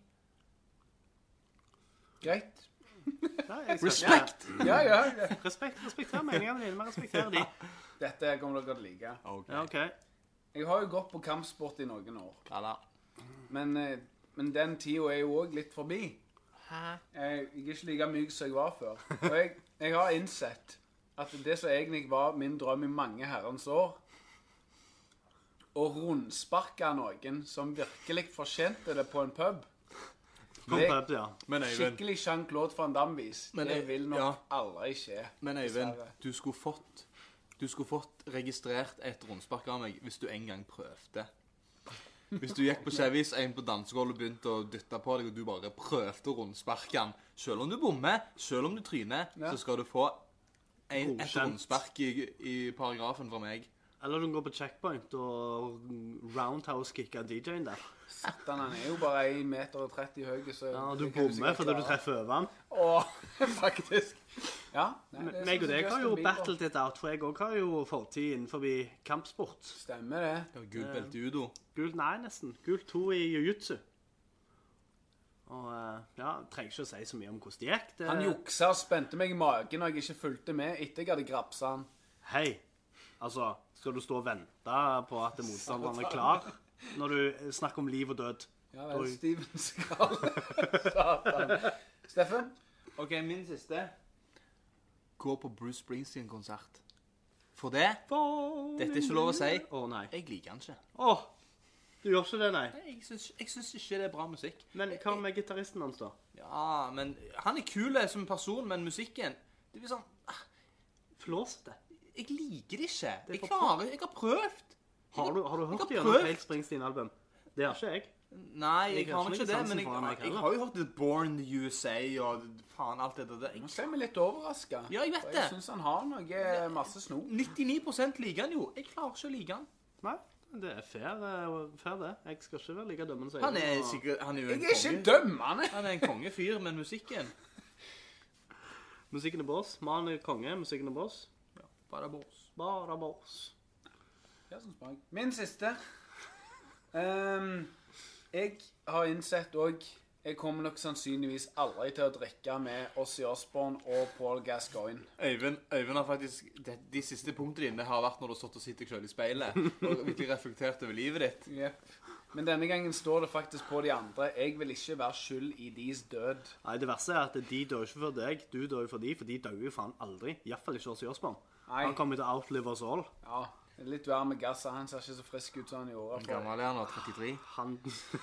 Greit. Respekt! Ja. Respekter meningene dine, men respekterer de. Dette kommer dere til å like. Okay. Ja, ok. Jeg har jo gått på kampsport i noen år. Ja da. Men den tiden er jo også litt forbi. Hæ? Jeg er ikke like myk som jeg var før. Og jeg har innsett at det som egentlig var min drøm i mange herrens år, å rundsparke noen som virkelig fortjente det på en pub, Men Øyvind, skikkelig Jean-Claude Van Damme-vis, det vil nok aldri skje. Men Øyvind, dessverre. du skulle fått registrert et rundspark av meg hvis du en gang prøvde. Hvis du gikk på Chevis, en på dansegulvet og begynte å dytte på deg, og du bare prøvde å rundsparke den. Selv om du bommer, selv om du tryner, så skal du få et rundspark i paragrafen fra meg. Eller du går på checkpoint og roundhouse-kicker DJ-en der. Satan, han er jo bare 1,30 meter høy, så... Ja, du bommer fordi du treffer over han. Faktisk. Ja. Nei, Meg og deg har jo battled it out, for jeg også har jo fortid innenfor kampsport. Stemmer det. Ja, gult belte i judo. Nei, nesten. Gult 2 i jiu-jitsu. Og ja, trenger ikke å si så mye om hvordan det gikk. Han juksa og spente meg i magen når jeg ikke fulgte med etter jeg hadde grapsa han. Hei, altså, skal du stå og vente på at motstanderen er klar når du snakker om liv og død? Ja, vel, Steven Skall. Satan. Steffen? Ok, min siste. Gå på Bruce Springsteen-konsert. For det, dette er ikke lov å si. Nei. Jeg liker han ikke. Du gjør ikke det, nei? Jeg synes ikke det er bra musikk. Men hva med gitaristen hans da? Ja, men han er kul som person, men musikken, det blir sånn... Flåsete. Jeg liker det ikke. Jeg har prøvd. Har du hørt gjennom et helt Springsteen-album? Det har ikke jeg. Nei, jeg har ikke det, men jeg har jo hørt det Born in the USA og faen alt det der. Nå ser vi litt overrasket. Ja, jeg vet det. Jeg synes han har masse snop. 99% liker han jo. Jeg klarer ikke å like han. Nei, det er fair det. Jeg skal ikke være like dømmende som han er sikkert, han er jo en konge. Jeg er ikke dømmende. Han er en kongefyr, men musikken. Musikken er boss. Mannen er konge, musikken er boss. Ja, bare boss. Bare boss. Ja, som smak. Min siste. Jeg har innsett også, jeg kommer nok sannsynligvis aldri til å drikke med Ozzy Osbourne og Paul Gascoigne. Øyvind har faktisk, de siste punktene dine har vært når du har stått og sitter selv i speilet, og virkelig reflektert over livet ditt. Yep. Men denne gangen står det faktisk på de andre, jeg vil ikke være skyld i deres død. Nei, det verste er at de dør ikke for deg, du dør jo for de dør jo faen aldri. I hvert fall ikke Ozzy Osbourne. Nei. Han kommer til å outlive oss all. Ja. Litt vær med gasset. Han ser ikke så frisk ut som han gjorde. Hvor gammel er han nå? 33? Han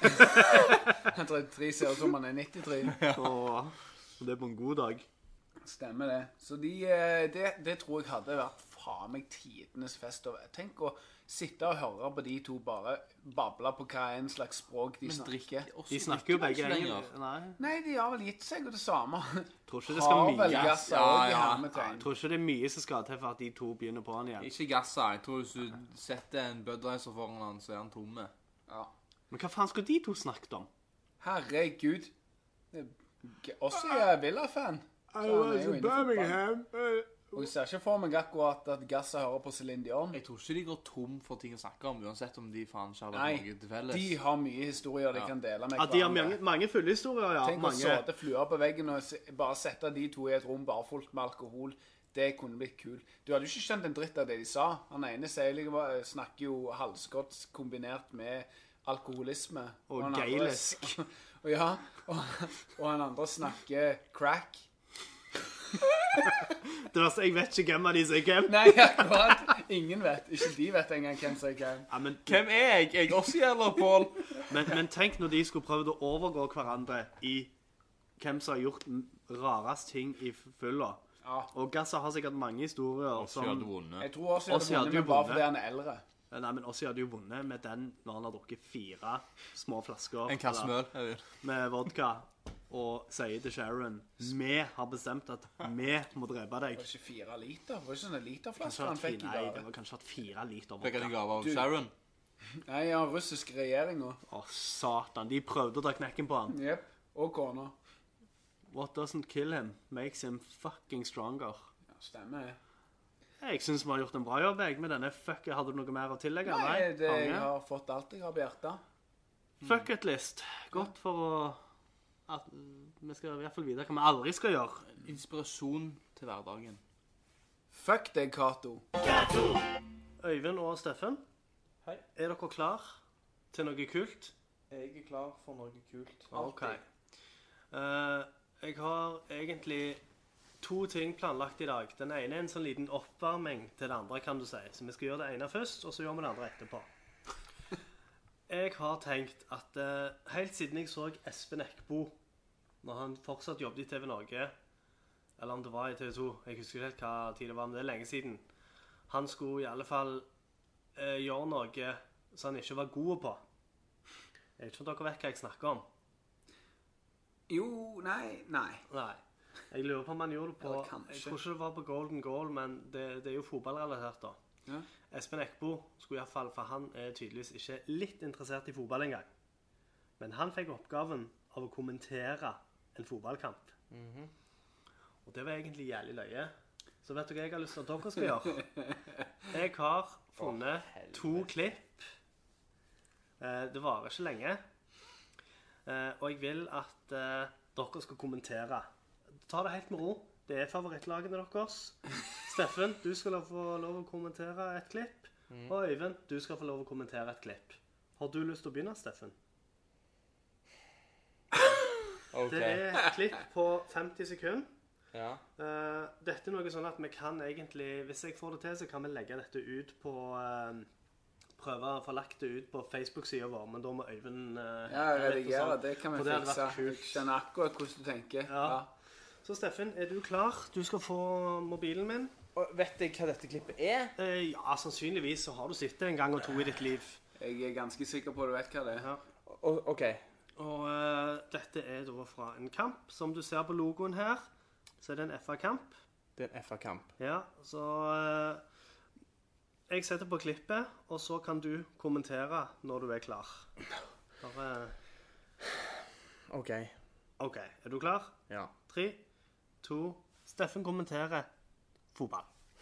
33 ser ut som han er 93. Ja. Og det er på en god dag. Stemmer det. Så det tror jeg hadde vært faen meg tidenes fest. Tenk å sitte og høre på de to bare babla på hva en slags språk de snakker. De snakker jo begge engelsk. Nei, de har vel gitt seg jo det samme. Tror ikke det skal mye gass. Jeg tror ikke det er mye som skal til for at de to begynner på han igjen. Ikke gassa. Jeg tror hvis du setter en Budweiser foran han, så er han tomme. Ja. Men hva faen skulle de to snakket om? Herregud. Også er Villa-fan. I was in Birmingham. Og jeg ser ikke for meg akkurat at Gassa hører på Celine Dion. Jeg tror ikke de går tom for ting å snakke om, uansett om de faen ikke har noe til felles. Nei, de har mye historier de kan dele med hverandre. Ja, de har mange fulle historier, ja. Tenk å såte fluer på veggen og bare sette de to i et rom, bare fullt med alkohol. Det kunne blitt kul. Du hadde jo ikke skjønt en dritt av det de sa. Han ene snakker jo halvskotsk kombinert med alkoholisme. Og gaelisk. Og han andre snakker crack. Det verste, jeg vet ikke hvem av de som er hvem. Nei, akkurat. Ingen vet. Ikke de vet engang hvem som er hvem. Ja, men, hvem er jeg? Jeg også gjelder, Paul. Men tenk når de skulle prøvd å overgå hverandre i hvem som har gjort rarest ting i fylla. Ja. Og Gassa har sikkert mange historier som... Ossi hadde vunnet. Jeg tror Ossi hadde vunnet, men bare fordi han er eldre. Nei, men Ossi hadde jo vunnet med den når han har drukket 4 små flasker. En kasse møl. Med vodka. Og sier til Sharon, vi har bestemt at vi må drepe deg. Var det ikke 4 liter? Var det ikke sånne literflasker han fikk i gave? Nei, det var kanskje hatt 4 liter vodka. Fikk han i gave av Sharon? Nei, ja, russisk regjering også. Å, satan, de prøvde å ta knekken på han. Jep, og kona. What doesn't kill him makes him fucking stronger. Ja, stemmer. Jeg synes vi har gjort en bra jobb, jeg, med denne fuck. Hadde du noe mer å tillegge? Nei, jeg konge. har fått alt jeg har på hjertet. Fuck it list. Godt for å... At vi skal i hvert fall vite hva vi aldri skal gjøre. Inspirasjon til hverdagen. Fuck deg, Kato. Øyvind og Steffen, Hei. er dere klar til noe kult? Jeg er klar for noe kult. Ok. Jeg har egentlig 2 ting planlagt i dag. Den ene er en sånn liten oppvarming til det andre, kan du si. Så vi skal gjøre det ene først, og så gjør vi det andre etterpå. Jeg har tenkt at helt siden jeg så Espen Eckbo, når han fortsatt jobbet i TV Norge, eller om det var i TV 2, jeg husker ikke helt hva tid det var, men det er lenge siden, han skulle i alle fall gjøre noe som han ikke var god på. Jeg vet ikke om dere vet hva jeg snakker om. Jo, nei. Nei. Jeg lurer på om han gjorde det på... Eller kanskje. Jeg tror ikke det var på Golden Goal, men det er jo fotballrelatert da. Ja. Espen Eckbo skulle i hvert fall, for han er tydeligvis ikke litt interessert i fotball engang. Men han fikk oppgaven av å kommentere en fotballkamp. Og det var egentlig jævlig løye. Så vet du hva jeg har lyst til at dere skal gjøre? Jeg har funnet 2 klipp. Det varer ikke lenge. Og jeg vil at dere skal kommentere. Ta det helt med ro. Det er favorittlagene deres. Steffen, du skal få lov å kommentere et klipp. Og Øyvind, du skal få lov å kommentere et klipp. Har du lyst til å begynne, Steffen? Ok. Det er et klipp på 50 sekunder. Ja. Dette er noe sånn at vi kan egentlig, hvis jeg får det til, så kan vi legge dette ut på... prøve å få lagt det ut på Facebook-siden vår, men da må Øyvind... Ja, redigere, det kan vi For det hadde fikse. vært kult. Jeg skjønner akkurat hvordan du tenker. Ja. Så Steffen, er du klar? Du skal få mobilen min. Og vet jeg hva dette klippet er? Ja, sannsynligvis så har du sett det en gang og 2 i ditt liv. Jeg er ganske sikker på at du vet hva det er. Ja. Ok. Og dette er da fra en kamp. Som du ser på logoen her, så er det en FA-kamp. Det er en FA-kamp. Ja, så jeg setter på klippet, og så kan du kommentere når du er klar. Bare... Ok. Ok, er du klar? Ja. 3, 2, Steffen kommenterer fotball.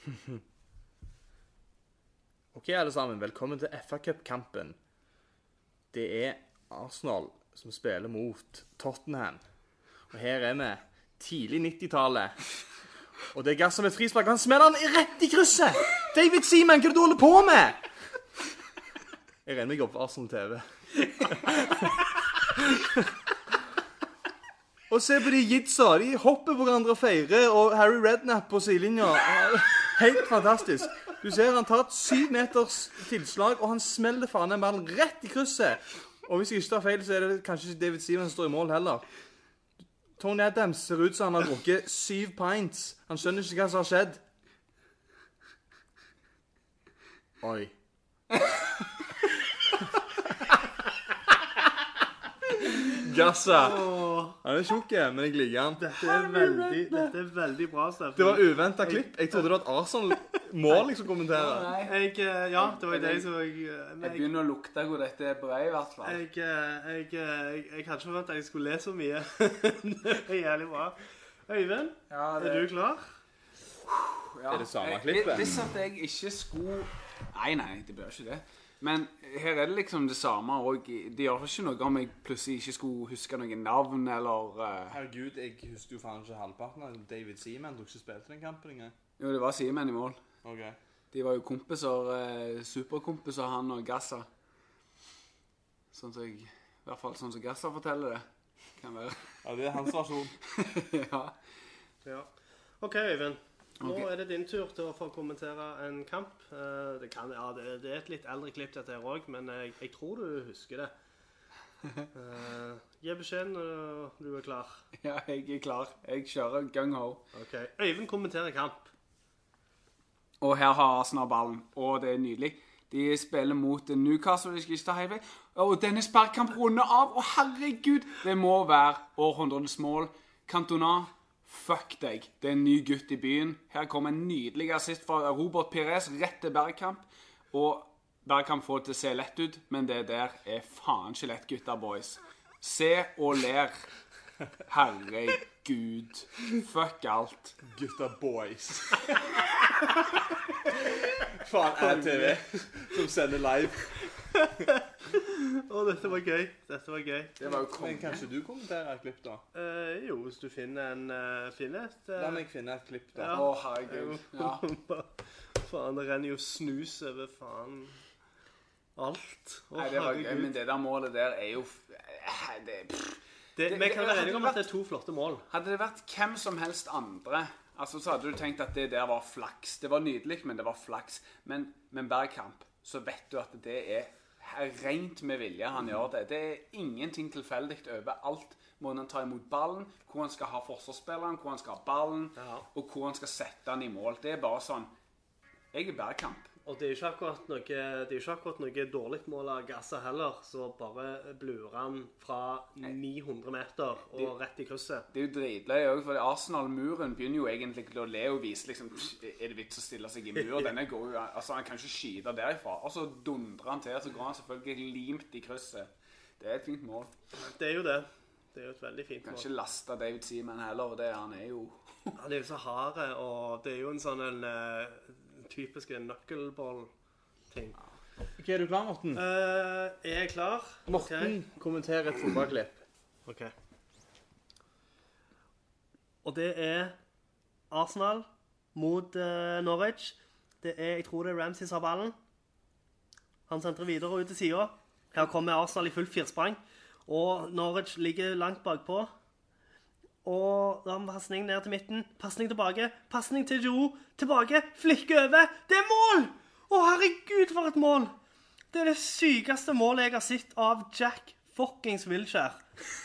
Ok, alle sammen. Velkommen til FA-cup-kampen. Det er Arsenal som spiller mot Tottenham. Og her er vi, tidlig 90-tallet. Og det er Gass som et frispark, og han smeller den rett i krysset! David Seaman, hva er det du holder på med? Jeg regner meg opp for Arsenal TV. Og se på de jitsa, de hopper på hverandre og feirer, og Harry Redknapp på sidelinja. Helt fantastisk. Du ser han tar et 7 meters tilslag, og han smeller faen den ballen rett i krysset. Og hvis jeg ikke tar feil, så er det kanskje ikke David Seaman som står i mål heller. Tony Adams ser ut som han har drukket 7 pints. Han skjønner ikke hva som har skjedd. Oi. Gassa. Han er tjukk, men jeg liker han. Dette er veldig bra, Steffen. Det var uventet klipp. Jeg trodde det var at Arsenal må liksom kommentere. Ja, det var det som jeg... Jeg begynner å lukte hvor dette er på vei, i hvert fall. Jeg hadde ikke forventet at jeg skulle le så mye. Det er jævlig bra. Øyvind, Ja, er du klar? Ja. Er det samme klippet? Hvis at jeg ikke skulle... Nei, det bør ikke det. Men her er det liksom det samme, og det gjør ikke noe om jeg plutselig ikke skulle huske noen navn, eller... Herregud, jeg husker jo faen ikke halvparten av David Seaman. Du ikke spilte den kampen engang. Jo, det var Seaman i mål. Ok. De var jo kompiser, superkompiser, han og Gassa. Sånn som jeg... I hvert fall sånn som Gassa forteller det. Kan være. Ja, det er hans versjon. Ja. Ok, Øyvind. Nå Ok. er det din tur til å få kommentere en kamp. Det er et litt eldre klipp dette her også, men jeg tror du husker det. Gi beskjed når du er klar. Ja, jeg er klar. Jeg kjører gung-ho. Ok, Øyvind kommenterer kamp. Og her har Arsenal ballen, og det er nydelig. De spiller mot Newcastle, hvis jeg ikke tar helt feil. Og denne sparkkamp runder av, og herregud, det må være århundrenes mål. Cantona, fuck deg. Det er en ny gutt i byen. Her kommer en nydelig assist fra Robert Pires, rett til Bergkamp. Og Bergkamp får det til å se lett ut, men det der er faen ikke lett, gutta boys. Se og ler. Herregud. Gud. Fuck alt. Gutta boys. Faen, TV som sender live. Dette var gøy. Det var jo Men konge. kanskje du kommenterer et klipp da? Jo, hvis du finner et... La meg finne et klipp da. Ja. Å, herregud. Ja. Faen, det renner jo snus over faen alt. Nei, det var gøy, men det der målet der er jo... Vi kan være enige om at det er 2 flotte mål. Hadde det vært hvem som helst andre, altså så hadde du tenkt at det der var flaks. Det var nydelig, men det var flaks. Men Bergkamp, så vet du at det er rent med vilje han gjør det. Det er ingenting tilfeldig over alt. Måten han tar imot ballen, hvor han skal ha forsvarsspilleren, hvor han skal ha ballen, og hvor han skal sette han i mål. Det er bare sånn, jeg er Bergkamp. Og det er jo ikke akkurat noe dårlig mål av Gaza heller, så bare blurer han fra 900 meter og rett i krysset. Det er jo dritløy også, for Arsenal-muren begynner jo egentlig å le og vise, liksom, er det vits å stille seg i mur? Denne går jo, altså han kan ikke skyte derifra. Og så dundrer han til, så går han selvfølgelig limt i krysset. Det er et fint mål. Det er jo det. Det er jo et veldig fint mål. Kan ikke laste David Seaman heller, han er jo... Han er jo så harde, og det er jo en sånn typiske knuckleball-ting. Ok, er du klar, Morten? Jeg er klar. Morten kommenterer et fotballklipp. Ok. Og det er Arsenal mot Norwich. Jeg tror det er Ramsey som har ballen. Han sentrer videre ut til siden. Her kommer Arsenal i full firsprang. Og Norwich ligger langt bakpå. Og da har vi passning ned til midten. Passning tilbake. Passning til Giroud. Tilbake. Flikke over. Det er mål! Å, herregud, for et mål! Det er det sykeste målet jeg har sett av Jack fuckings Wilshere.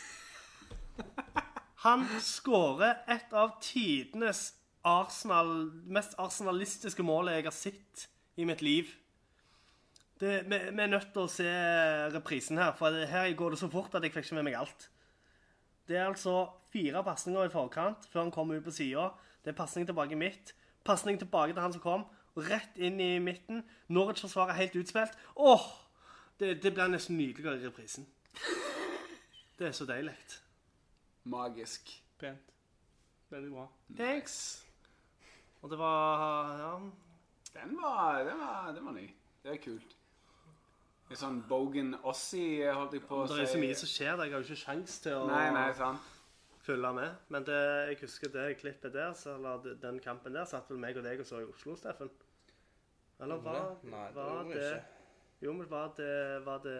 Han skårer et av tidenes mest arsenalistiske målet jeg har sett i mitt liv. Vi er nødt til å se reprisen her, for her går det så fort at jeg fikk ikke med meg alt. Det er altså 4 passninger i forkant før han kommer ut på siden. Det er passning tilbake i midt. Passning tilbake til han som kom. Rett inn i midten. Norwich forsvarer helt utspilt. Det blir nesten nydeligere i reprisen. Det er så deilig. Magisk. Pent. Veldig bra. Thanks. Og det var... Ja. Den var ny. Det er kult. Det er sånn Bogan Ossie, holdt jeg på å si. Det er så mye som skjer der. Jeg har jo ikke sjans til å sant. følge med. Men jeg husker det klippet der, eller den kampen der, satt vel meg og deg og så i Oslo, Steffen. Eller var det... Jo, men var det...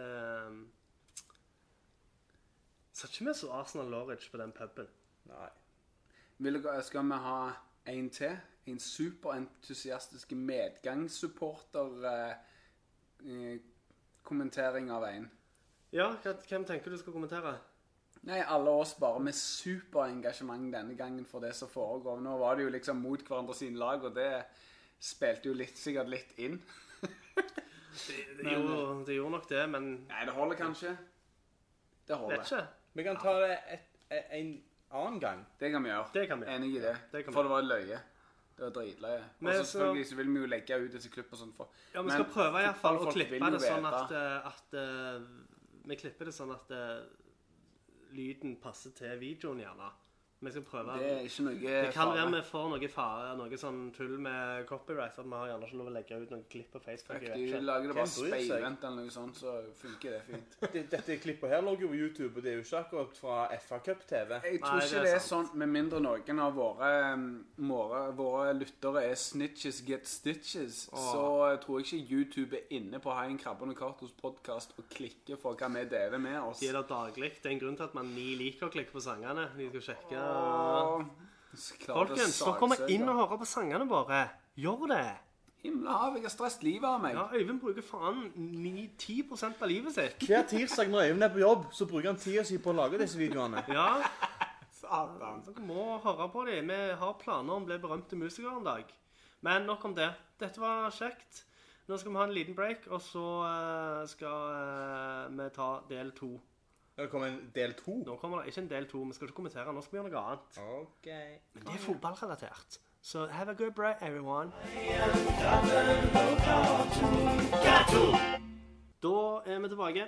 Satt ikke vi så Arsenal Norwich på den puben? Nei. Skal vi ha en til? En superentusiastisk medgangssupporter kommentering av en. Ja, hvem tenker du skal kommentere? Nei, alle oss bare med superengasjement denne gangen for det som foregår. Nå var det jo liksom mot hverandre sin lag, og det spilte jo sikkert litt inn. Det gjorde nok det, men... Nei, det holder kanskje. Det holder. Vet ikke. Vi kan ta det en annen gang. Det kan vi gjøre. Det kan vi gjøre. Enig i det. For det var løye. Det var dritløye. Og så selvfølgelig så vil vi jo legge ut disse klipp og sånt for. Ja, vi skal prøve i hvert fall å klippe det sånn at vi klipper det sånn at lyden passer til videoen gjerne. Vi skal prøve. Det er ikke noe det kan være vi får noe fare, noe sånn tull med copyright, at vi har gjerne ikke lov å legge ut noen klipp på Facebook. Du lager det bare speilvendt eller noe sånt, så funker det fint. Dette klippet her lå jo på YouTube, og det er jo ikke akkurat fra FA Cup TV. Jeg tror ikke det er sånn, med mindre noen av våre lyttere er snitches get stitches, så tror jeg ikke YouTube er inne på Hein Krabben og Kartos podcast og klikker for hva vi deler med oss. De er der daglig. Det er en grunn til at man liker å klikke på sangene. De skal sjekke. Folkens, så kommer inn og hører på sangene våre. Gjør det. Himla hav, jeg har stresset livet av meg. Ja, Øyvind bruker faen 9-10% av livet sitt. Hver tirsdag når Øyvind er på jobb, så bruker han tida si på å lage disse videoene. Ja. Satan. Dere må høre på dem. Vi har planer om å bli berømte musikere en dag. Men nok om det. Dette var kjekt. Nå skal vi ha en liten break, og så skal vi ta del 2. Det kommer en del 2? Nå kommer det ikke en del 2, vi skal ikke kommentere. Nå skal vi gjøre noe annet. Ok. Men det er fotballrelatert. Så have a good break, everyone. Da er vi tilbake.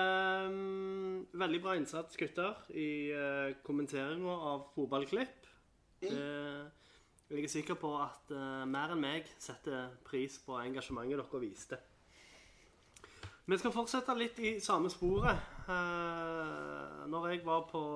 Veldig bra innsats, gutter, i kommenteringen av fotballklipp. Jeg er sikker på at mer enn meg setter pris på engasjementet dere viste. Vi skal fortsette litt i samme sporet. Når jeg var på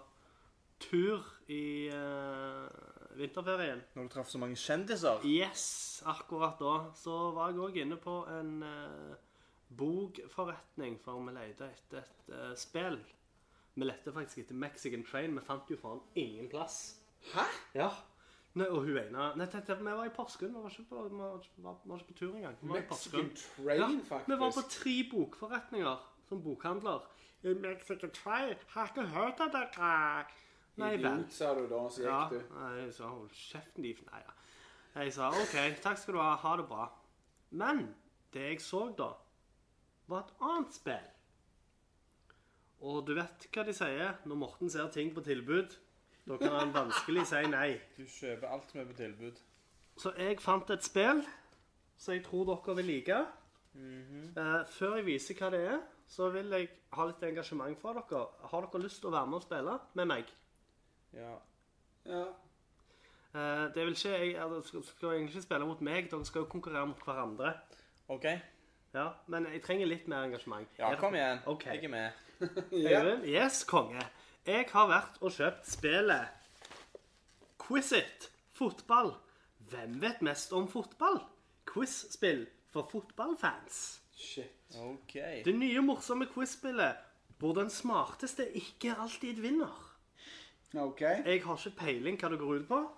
tur i vinterferien. Når du traff så mange kjendiser? Yes, akkurat da. Så var jeg også inne på en bokforretning, for vi lette etter et spill. Vi lette faktisk etter Mexican Train. Vi fant jo faen ingen plass. Hæ? Ja. Nei, og hun ene... Nei, vi var i Porsgrunn. Vi var ikke på tur engang. Mexican Train, faktisk. Vi var på 3 bokforretninger som bokhandler. Mexican Train? Har ikke hørt av dere. Nei, vel. Idiot, sa du da, så gikk du. Nei, jeg sa, hold kjeften din. Nei, ja. Jeg sa, ok, takk skal du ha det bra. Men det jeg så da, var et annet spill. Og du vet hva de sier når Morten ser ting på tilbud. Da kan han vanskelig si nei. Du kjøper alt som er på tilbud. Så jeg fant et spill som jeg tror dere vil like. Før jeg viser hva det er, så vil jeg ha litt engasjement fra dere. Har dere lyst til å være med og spille med meg? Ja. Ja. Det vil ikke, jeg skal egentlig ikke spille mot meg, dere skal jo konkurrere mot hverandre. Ok. Ja, men jeg trenger litt mer engasjement. Ja, kom igjen. Ok. Jeg er med. Øyvind? Yes, konge. Jeg har vært og kjøpt spillet Quizit, fotball. Hvem vet mest om fotball? Quizspill for fotballfans. Shit. Ok. Det nye morsomme quizspillet, hvor den smarteste ikke alltid vinner. Ok. Jeg har ikke peiling hva det går ut på.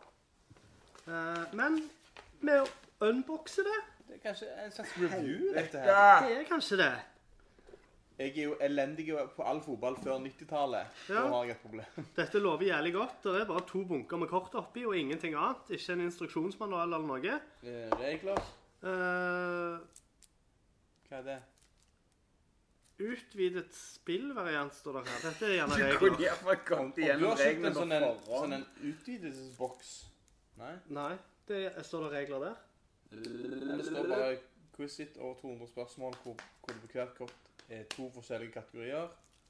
Men med å unboxe det, Det er kanskje en slags review, dette her. det er kanskje det. Jeg er jo elendig på all fotball før 90-tallet. Ja. Da har jeg et problem. Dette lover jævlig godt. Det er bare 2 bunker med kort oppi og ingenting annet. Ikke en instruksjonsmanual eller noe. Regler. Hva er det? Utvidet spillvariant står det her. Dette er gjerne Du regler. kunne iallfall Og gått du igjennom har kjøpt reglene en på sånn forhånd. en utvidelsesboks. Nei? Nei, det står det regler der. Det står bare Quizit over 200 spørsmål, hvor det på hvert kort er 2 forskjellige kategorier.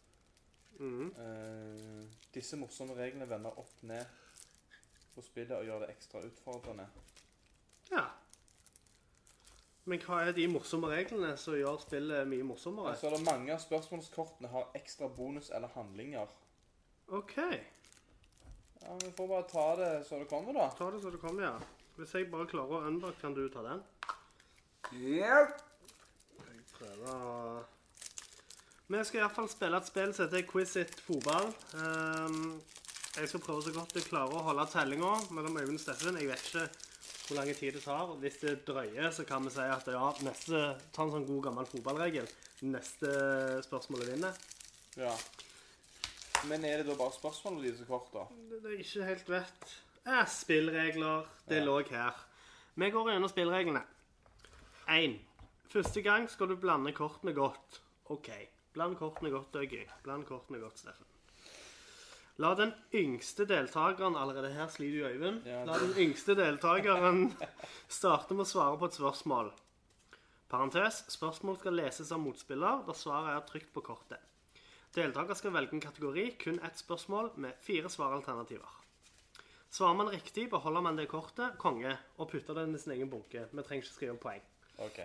Disse morsomme reglene vender opp ned på spillet og gjør det ekstra utfordrende. Ja. Men hva er de morsomme reglene som gjør spillet mye morsommere? Så er det mange av spørsmålskortene har ekstra bonus eller handlinger. Ok. Ja, vi får bare ta det så det kommer da. Ta det så det kommer, ja. Hvis jeg bare klarer å unbox, kan du ta den? Yep. Jeg prøver å... Vi skal i hvert fall spille et spill som heter Quizit fotball. Jeg skal prøve så godt jeg klarer å holde tellingen mellom Øyvind og Steffen. Jeg vet ikke hvor lang tid det tar. Hvis det drøyer, så kan vi si at ja, ta en sånn god gammel fotballregel. Neste spørsmålet vinner. Ja. Men er det da bare spørsmål om disse kort da? Det er ikke helt vet. Spillregler, det Ja. lå her. Vi går gjennom spillreglene. 1. Første gang skal du blande kortene godt. Ok. Bland kortene godt, det er gøy. Bland kortene godt, Steffen. La den yngste deltakeren, allerede her sliter jo Øyvind, Ja. la den yngste deltakeren starte med å svare på et spørsmål. Parentes, spørsmål skal leses av motspiller, da svaret er trykt på kortet. Deltaker skal velge en kategori, kun ett spørsmål, med 4 svaralternativer. Svarer man riktig, beholder man det kortet, konge, og putter det i sin egen bunke. Vi trenger ikke skrive poeng. Ok.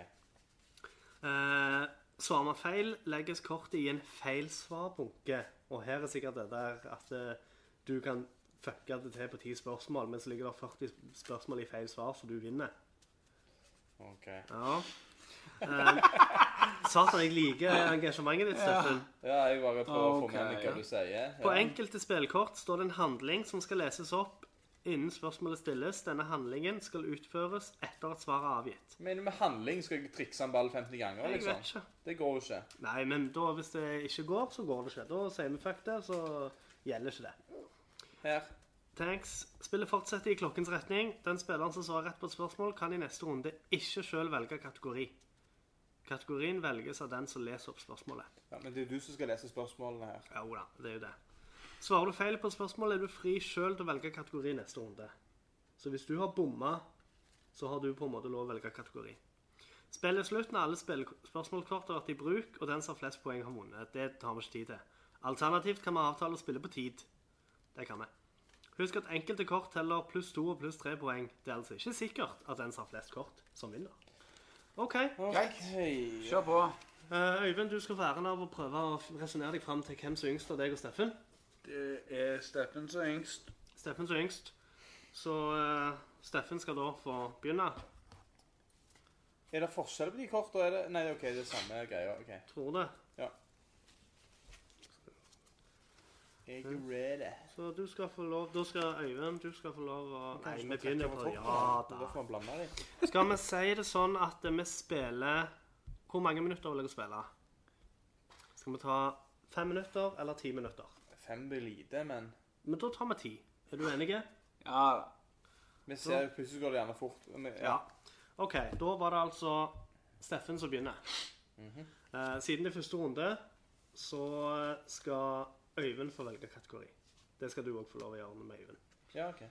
Svarer man feil, legges kortet i en feilsvarbunke. Og her er sikkert det der at du kan fucke det til på 10 spørsmål, men så ligger det 40 spørsmål i feil svar, så du vinner. Ok. Ja. Satan, jeg liker engasjementet ditt, Steffen. Ja, jeg bare prøver å få Ok, med meg hva ja. du sier. På enkelte spillkort står det en handling som skal leses opp innen spørsmålet stilles. Denne handlingen skal utføres etter at svaret er avgitt. Men med handling skal jeg trikse en ball 50 ganger, Jeg liksom. vet ikke. Det går jo ikke. Nei, men da, hvis det ikke går, så går det ikke. Da sier vi fuck det, så gjelder ikke det. Her. Thanks. Spillet fortsetter i klokkens retning. Den spilleren som svarer rett på et spørsmål, kan i neste runde ikke selv velge kategori. Kategorien velges av den som leser opp spørsmålet. Ja, men det er du som skal lese spørsmålene her. Jo da, det er jo det. Svarer du feil på spørsmålet, er du fri selv til å velge kategori neste runde. Så hvis du har bomma, så har du på en måte lov å velge kategori. Spillet er slutt når alle spørsmålskort har vært i bruk, og den som har flest poeng har vunnet. Det har vi ikke tid til. Alternativt kan vi avtale å spille på tid. Det kan vi. Husk at enkelte kort teller +2 og +3 poeng. Det er altså ikke sikkert at den som har flest kort, som vinner. OK. Greit. Kjør på. Øyvind, du skal få æren av å prøve å resonere deg fram til hvem som er yngst av deg og Steffen. Det er Steffen som er yngst. Steffen som er yngst. Så Steffen skal da få begynne. Er det forskjell på de kortene? Nei, ok, det er samme greia. Okay. Tror det. Ja. Jeg er ready. Så du skal få lov, da skal Øyvind, du skal få lov å... Nei, vi trekke begynner på på... toppen. Ja Da da. får man blande dem. Skal vi si det sånn at vi spiller... Hvor mange minutter vil jeg spille? Skal vi ta 5 minutter eller 10 minutter? 5 blir lite, men... Men da tar vi 10. Er du enige? Ja. Vi ser jo plutselig går det gjerne fort. Ja. Ok, da var det altså Steffen som begynner. Siden det er første runde, så skal Øyvind få velge kategori. Det skal du også få lov å gjøre med Øyvind. Ja, ok.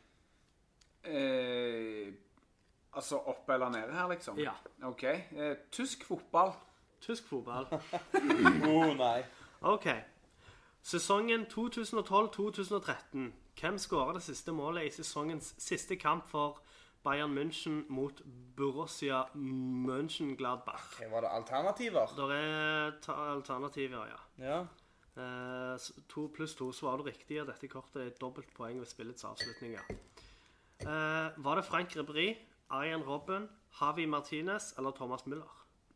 Altså oppe eller nede her, liksom? Ja. Ok. Tysk fotball. Tysk fotball. Nei. Ok. Sesongen 2012-2013. Hvem skåret det siste målet i sesongens siste kamp for Bayern München mot Borussia Mönchengladbach? Ok, var det alternativer? Der er alternativer, ja. Ja. 2 + 2 svarer du riktig, og dette kortet er dobbelt poeng ved spillets avslutninger. Var det Frank Ribéry, Arjen Robben, Javi Martinez eller Thomas Müller?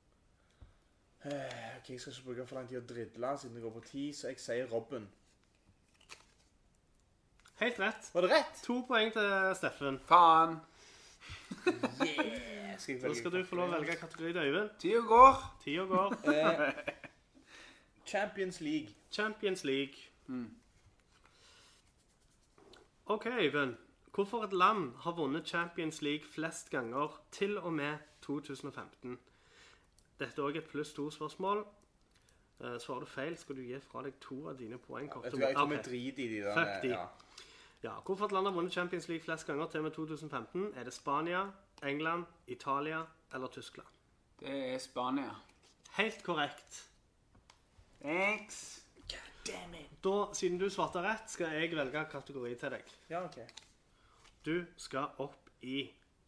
Ok, jeg skal ikke bruke for lang tid å dridle siden det går på 10, så jeg sier Robben. Helt rett. Var det rett? 2 poeng til Steffen. Faen. Yeah! Da skal du få lov å velge kategori til Øyvind. Tida går. Tida går. Champions League. Champions League. Ok, Øyvind. Hvorfor et land har vunnet Champions League flest ganger til og med 2015? Dette er også et +2-spørsmål. Svarer du feil, skal du gi fra deg 2 av dine poengkort. Vet du hva, jeg tror vi driter i de der. Fuck de. Ja. Ja, hvorfor et land har vunnet Champions League flest ganger til og med 2015? Er det Spania, England, Italia eller Tyskland? Det er Spania. Helt korrekt. Thanks. Da, siden du svarte rett, skal jeg velge kategori til deg. Ja, ok. Du skal opp i...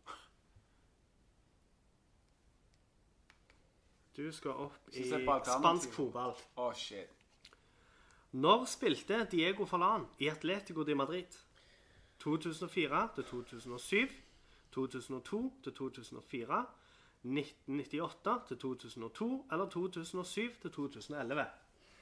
Du skal opp i Se på alternativet. spansk fotball. Åh, shit. Når spilte Diego Forlan i Atletico de Madrid? 2004 til 2007, 2002 til 2004, 1998 til 2002 eller 2007 til 2011? Jeg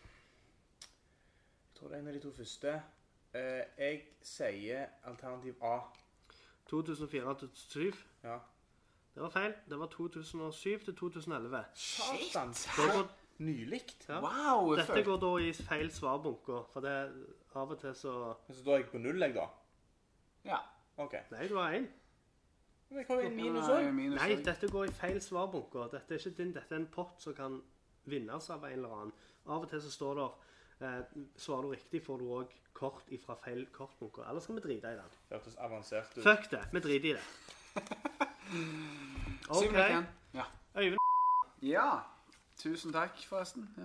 tror det er en av de 2 første. Jeg sier alternativ A. 2004 til 2007? Ja. Det var feil. Det var 2007 til 2011. Satan, Det går, nylikt. ja. Wow. jeg Dette føler- går da i feil svarbunker, for det av og til så... Så da er jeg på 0, jeg da? Ja. Ok. Nei, du har 1. Men hva er minus Nei, også? minus Nei, også. dette går i feil svarbunker. Dette er ikke din, dette er en pott som kan vinnes av en eller annen. Av og til så står der, svarer du riktig, får du også kort fra feil kortbunker. Eller skal vi drite i den? Det hørtes avansert ut. Fuck det, vi driter i det. Syv Ok, igjen. Ja. Øyvind. Ja. Tusen takk, forresten. Ja.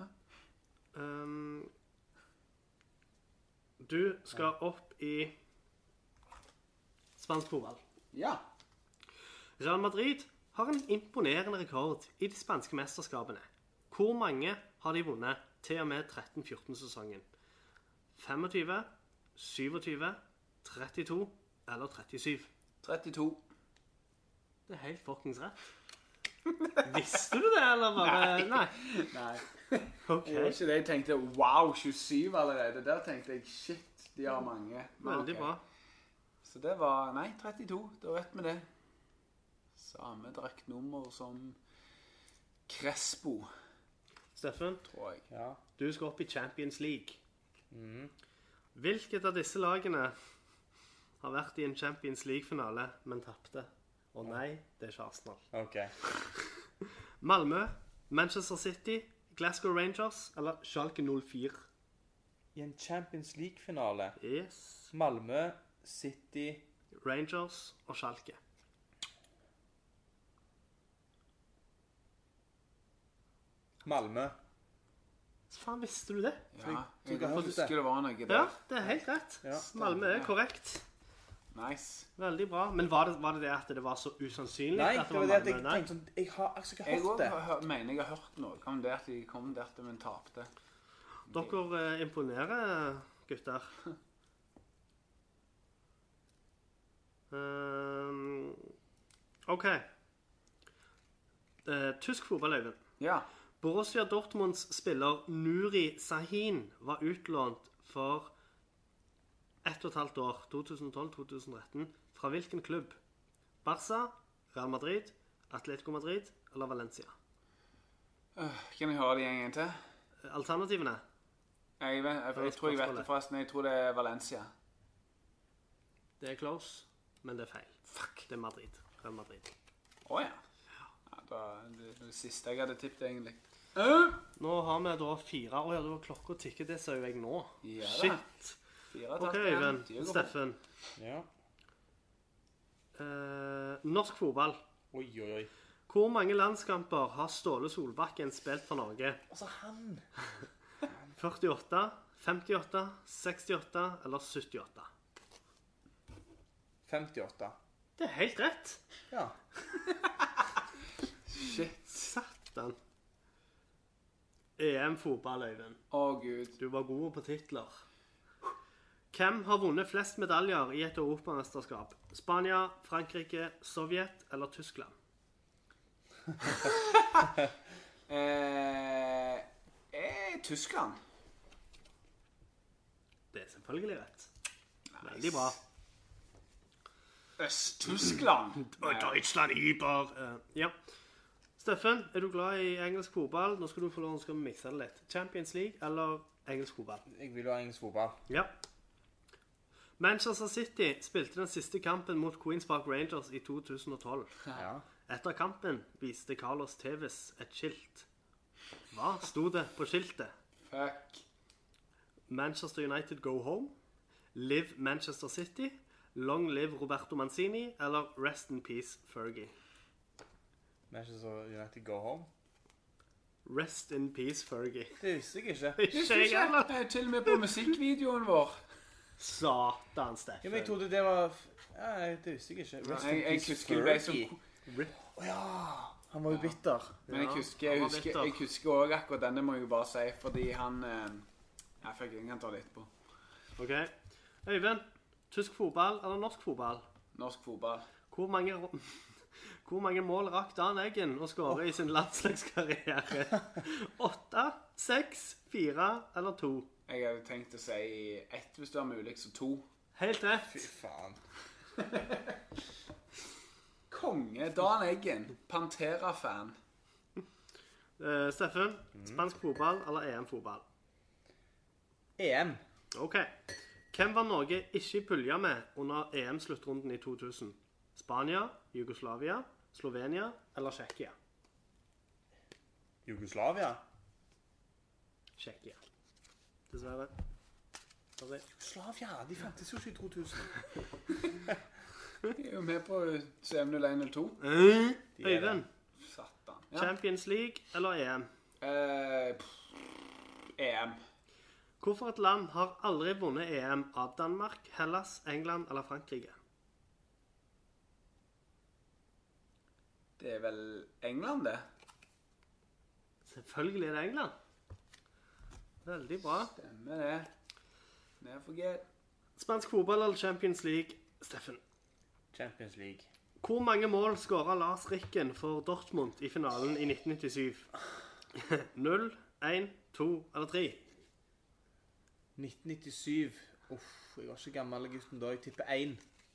Du skal opp i spansk fotball. Ja. Real Madrid har en imponerende rekord i de spanske mesterskapene. Hvor mange har de vunnet til og med 13-14-sesongen? 25, 27, 32 eller 37? 32. Det er helt fuckings rett. Visste du det, eller bare... Nei. Nei. Ok. Det var ikke det jeg tenkte. Wow, 27 allerede. Der tenkte jeg, shit, de har mange. Men Veldig ok. bra. Så det var, nei, 32. Da vet vi det. Samme draktnummer som Crespo, Steffen, tror jeg. Ja. du skal opp i Champions League. Hvilket av disse lagene har vært i en Champions League-finale, men tapte? Og nei, det er ikke Arsenal. Ok. Malmö, Manchester City, Glasgow Rangers eller Schalke 04? I en Champions League-finale. Yes. Malmö, City... Rangers og Schalke. Malmö. Så faen visste du det? Ja, jeg jeg husker det var noe der. Ja, det er helt rett. Ja. Malmö er korrekt. Nice. Veldig bra. Men var det at det var så usannsynlig Nei, at det var det at Malmö? jeg Nei. tenkte sånn, jeg har altså ikke Jeg hørt det. mener jeg har hørt noe om det at de kom der til, men tapte. Dere imponerer, gutter. OK. Tysk fotball, Øyvind. Ja. Borussia Dortmunds spiller Nuri Sahin var utlånt for 1,5 år, 2012-2013, fra hvilken klubb? Barca, Real Madrid, Atletico Madrid eller Valencia? Kan jeg høre det en gang til? Alternativene? Jeg tror jeg vet det forresten. Jeg tror det er Valencia. Det er close, men det er feil. Fuck. Det er Madrid. Real Madrid. Åja. Det siste jeg hadde tippet, egentlig. Nå har vi da 4. Å ja, da var klokka tikker. Det ser jo jeg nå. Ja, da. Shit. 4 OK, tatt igjen. Øyvind. De går Steffen. Ja. Norsk fotball. Oi, oi, oi. Hvor mange landskamper har Ståle Solbakken spilt for Norge? Altså, han. 48, 58, 68 eller 78? 58. Det er helt rett. Ja. Shit. Satan. EM-fotball, Øyvind. Å, Gud. Du var god på titler. Hvem har vunnet flest medaljer i et europamesterskap? Spania, Frankrike, Sovjet eller Tyskland? Tyskland. Det er selvfølgelig rett. Veldig bra. Øst-Tyskland. Deutschland über. Ja. Steffen, er du glad i engelsk fotball? Nå skal du få lov til å mikse det litt. Champions League eller engelsk fotball? Jeg vil ha engelsk fotball. Ja. Manchester City spilte den siste kampen mot Queens Park Rangers i 2012. Ja. Etter kampen viste Carlos Tevez et skilt. Hva sto det på skiltet? Fuck. Manchester United go home, live Manchester City, long live Roberto Mancini, eller rest in peace Fergie. Manchester United go home. Rest in peace Fergie. Det visste jeg ikke. Ikke jeg heller. Det er til og med på musikkvideoen vår. Satan, Steffen. Ja, men jeg trodde det var... Ja, det visste jeg ikke. Rest in Jeg peace, husker det ble Fergie. som... Åja, han var jo bitter. Men jeg husker også akkurat denne, må jeg jo bare si, fordi han... Jeg fikk ingen ta litt på. Ok. Øyvind, tysk fotball eller norsk fotball? Norsk fotball. Hvor mange mål rakk Dan Eggen å skåre i sin landslagskarriere? 8, 6, 4 eller 2? Jeg hadde tenkt å si 1 hvis det var mulig, så 2. Helt rett. Fy faen. Konge. Dan Eggen. Pantera-fan. Steffen, spansk fotball eller EM-fotball? EM. Ok. Hvem var Norge ikke i pulja med under EM-sluttrunden i 2000? Spania, Jugoslavia, Slovenia eller Tsjekkia? Jugoslavia? Tsjekkia. Dessverre. Sorry. Jugoslavia, de fantes jo ikke i 2000. Jeg er jo med på CM01-02. Øyvind, Satan. Ja. Champions League eller EM? EM. Hvorfor et land har aldri vunnet EM av Danmark, Hellas, England eller Frankrike? Det er vel England, det? Selvfølgelig er det England. Veldig bra. Stemmer det. Never forget. Spansk fotball eller Champions League? Steffen. Champions League. Hvor mange mål skåret Lars Ricken for Dortmund i finalen i 1997? 0, 1, 2 eller 3? 1997. Uff, jeg var ikke gammel gutten da. Jeg tipper 1.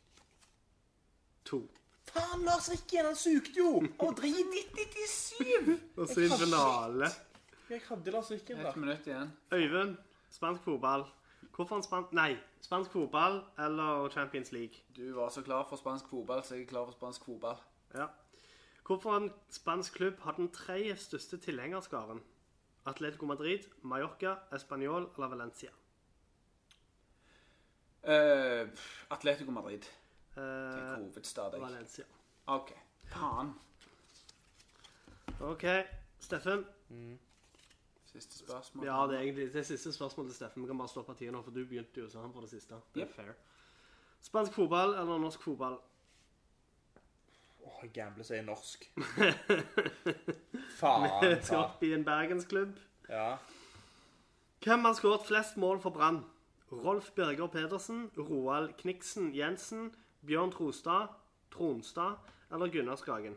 2. Faen, Lars Rikken, han sugte jo! Å, drit 1997! Og så i finale. Jeg hadde Lars Rikken da. 1 minutt igjen. Øyvind, spansk fotball. Hvorfor en spansk fotball eller Champions League? Du var så klar for spansk fotball, så jeg er klar for spansk fotball. Ja. Hvorfor en spansk klubb har den 3. største tilhengerskaren? Atletico Madrid, Mallorca, Espanyol eller Valencia? Atletico Madrid. Til hovedstad, jeg. Valencia. Ok. Faen. Ok, Steffen. Siste spørsmål. Ja, det er egentlig det siste spørsmålet til Steffen. Vi kan bare stoppe tiden nå, for du begynte jo, så han får det siste. Det er fair. Spansk fotball eller norsk fotball? Jeg gambler sier norsk. Faen. Vi skal opp i en bergensklubb. Ja. Hvem har skåret flest mål for Brann? Rolf Birger Pedersen, Roald Kniksen Jensen, Bjørn Tronstad eller Gunnar Skagen?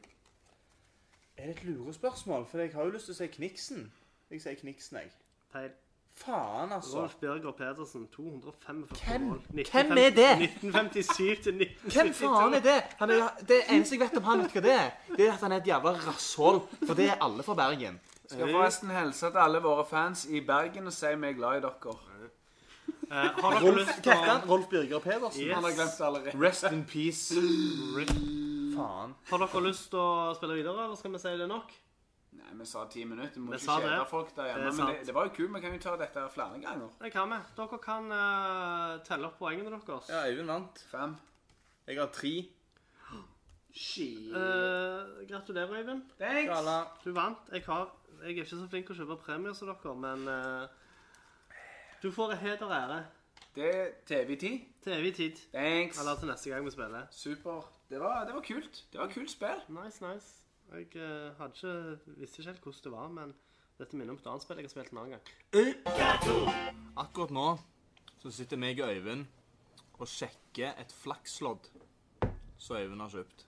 Er det et lurespørsmål? For jeg har jo lyst til å si Kniksen. Jeg sier Kniksen, jeg. Feil. Faen, altså. Rolf Birger Pedersen, 245 Hvem? mål. Hvem er det? 1957 til 1972. Hvem faen er det? Det eneste jeg vet om han, vet hva det er? Det er at han er et jævla rasshold. For det er alle fra Bergen. Skal forresten hilse til alle våre fans i Bergen og si vi er glad i dere. Har dere lyst til å... Rolf Birger Pedersen. Yes. Han har glemt det allerede. Rest in peace. Faen. Har dere lyst til å spille videre, eller skal vi si det nok? Nei, vi sa 10 minutter. Vi må Vi ikke sa det. kjede folk der hjemme. Det er Men sant. det var jo kult. Vi kan jo ta dette her flere ganger. Det kan vi. Dere kan telle opp poengene deres. Ja, Øyvind vant. 5. Jeg har 3. Shit. Gratulerer, Øyvind. Thanks. Gala. Du vant. Jeg er ikke så flink til å kjøpe premier som dere, men du får heder og ære. Det er TV-tid. Til evig tid. Thanks. Eller til neste gang vi spiller. Super. Det var kult. Det var kult spill. Nice. Jeg visste ikke helt hvordan det var, men dette minner om et annet spill jeg har spilt en annen gang. Akkurat nå så sitter meg og Øyvind og sjekker et flakslodd som Øyvind har kjøpt.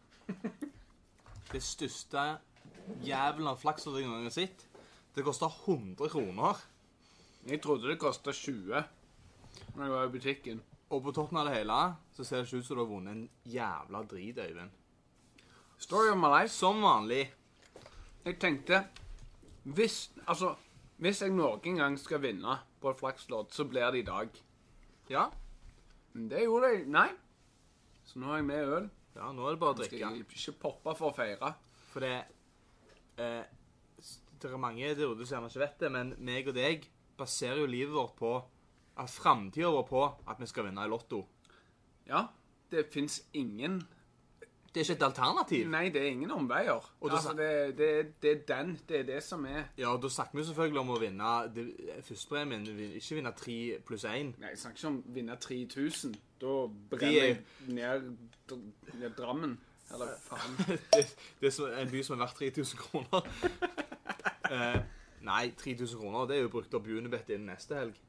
Det største jævlen av flakslodd jeg har sett. Det koster 100 kroner. Jeg trodde det kostet 20 når jeg var i butikken. Og på toppen av det hele så ser det ikke ut som du har vunnet en jævla drit, Øyvind. Story of my life. Som vanlig. Jeg tenkte, hvis jeg noen gang skal vinne på et flakslodd, så blir det i dag. Ja. Men det gjorde jeg. Nei. Så nå har jeg med øl. Ja, nå er det bare å Skal drikke. jeg ikke poppe for å feire. For det er mange der ute som gjerne ikke vet det, men meg og deg baserer jo livet vårt på at fremtiden vår på at vi skal vinne i lotto. Ja, det finnes ingen... Det er ikke et alternativ. Nei, det er ingen omveier. Og da Altså, det er det som er... Ja, da snakker vi selvfølgelig om å vinne førstepremien, ikke vinne 3 pluss 1. Nei, jeg snakker ikke om vinne 3000. Da brenner jeg ned Drammen. Eller faen. Det er en by som er verdt 3000 kroner. Nei, 3000 kroner, det er jo brukt opp Unibet innen neste helg.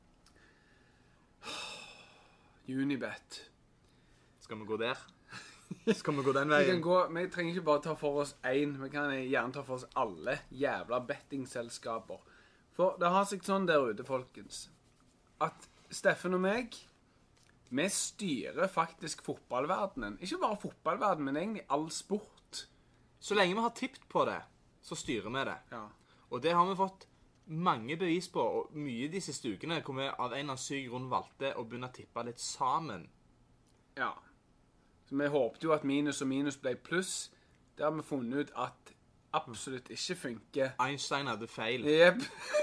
Unibet. Skal vi gå der? Skal vi gå den veien? Vi trenger ikke bare ta for oss én, vi kan gjerne ta for oss alle jævla bettingselskaper. For det har seg sånn der ute, folkens, at Steffen og meg, vi styrer faktisk fotballverdenen. Ikke bare fotballverdenen, men egentlig all sport. Så lenge vi har tippet på det, så styrer vi det. Ja. Og det har vi fått mange bevis på, og mye de siste ukene, hvor vi av en eller annen syk grunn valgte å begynne å tippe litt sammen. Ja. Så vi håpte jo at minus og minus ble pluss. Det har vi funnet ut at absolutt ikke funker. Einstein hadde feil. Jep.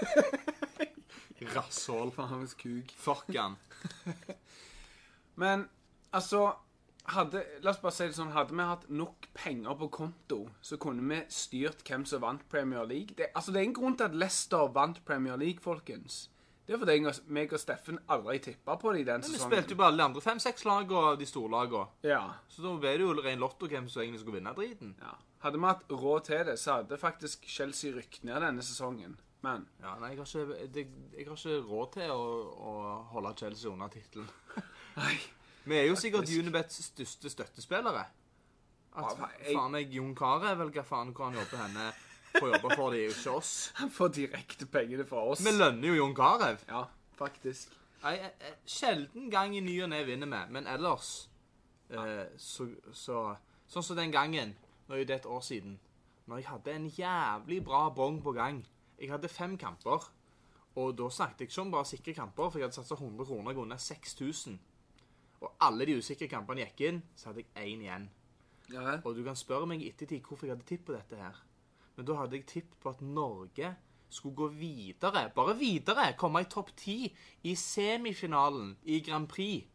Rassål. Faens kuk. Fuck han. Men, altså, la oss bare si det sånn, hadde vi hatt nok penger på konto, så kunne vi styrt hvem som vant Premier League. Det er en grunn til at Leicester vant Premier League, folkens. Det er fordi meg og Steffen aldri tippet på det i den Vi sesongen. spilte jo bare alle de andre 5-6 lag og de store lagene. Ja. Så da ble det jo ren lotto hvem som egentlig skulle vinne driten. Ja. Hadde vi hatt råd til det, så hadde faktisk Chelsea rykt ned denne sesongen. Men... Ja, nei, jeg har ikke råd til å holde Chelsea under titlen. Nei. Vi er jo sikkert Unibets største støttespillere. Faen meg, Jon Carew, vel, hva faen hvor han jobber henne på å jobbe for det, ikke oss. Han får direkte pengene fra oss. Vi lønner jo Jon Carew. Ja, faktisk. Nei, sjelden gang i ny og ne vinner vi, men ellers sånn som den gangen, nå er det et år siden, når jeg hadde en jævlig bra bong på gang. Jeg hadde 5 kamper, og da snakket jeg ikke om bare sikre kamper, for jeg hadde satset 100 kroner og vunnet 6000. Og alle de usikre kampene gikk inn, så hadde jeg 1 igjen. Ja. Og du kan spørre meg i ettertid hvorfor jeg hadde tipp på dette her. Men da hadde jeg tipp på at Norge skulle gå videre, bare videre, komme i topp 10 i semifinalen i Grand Prix.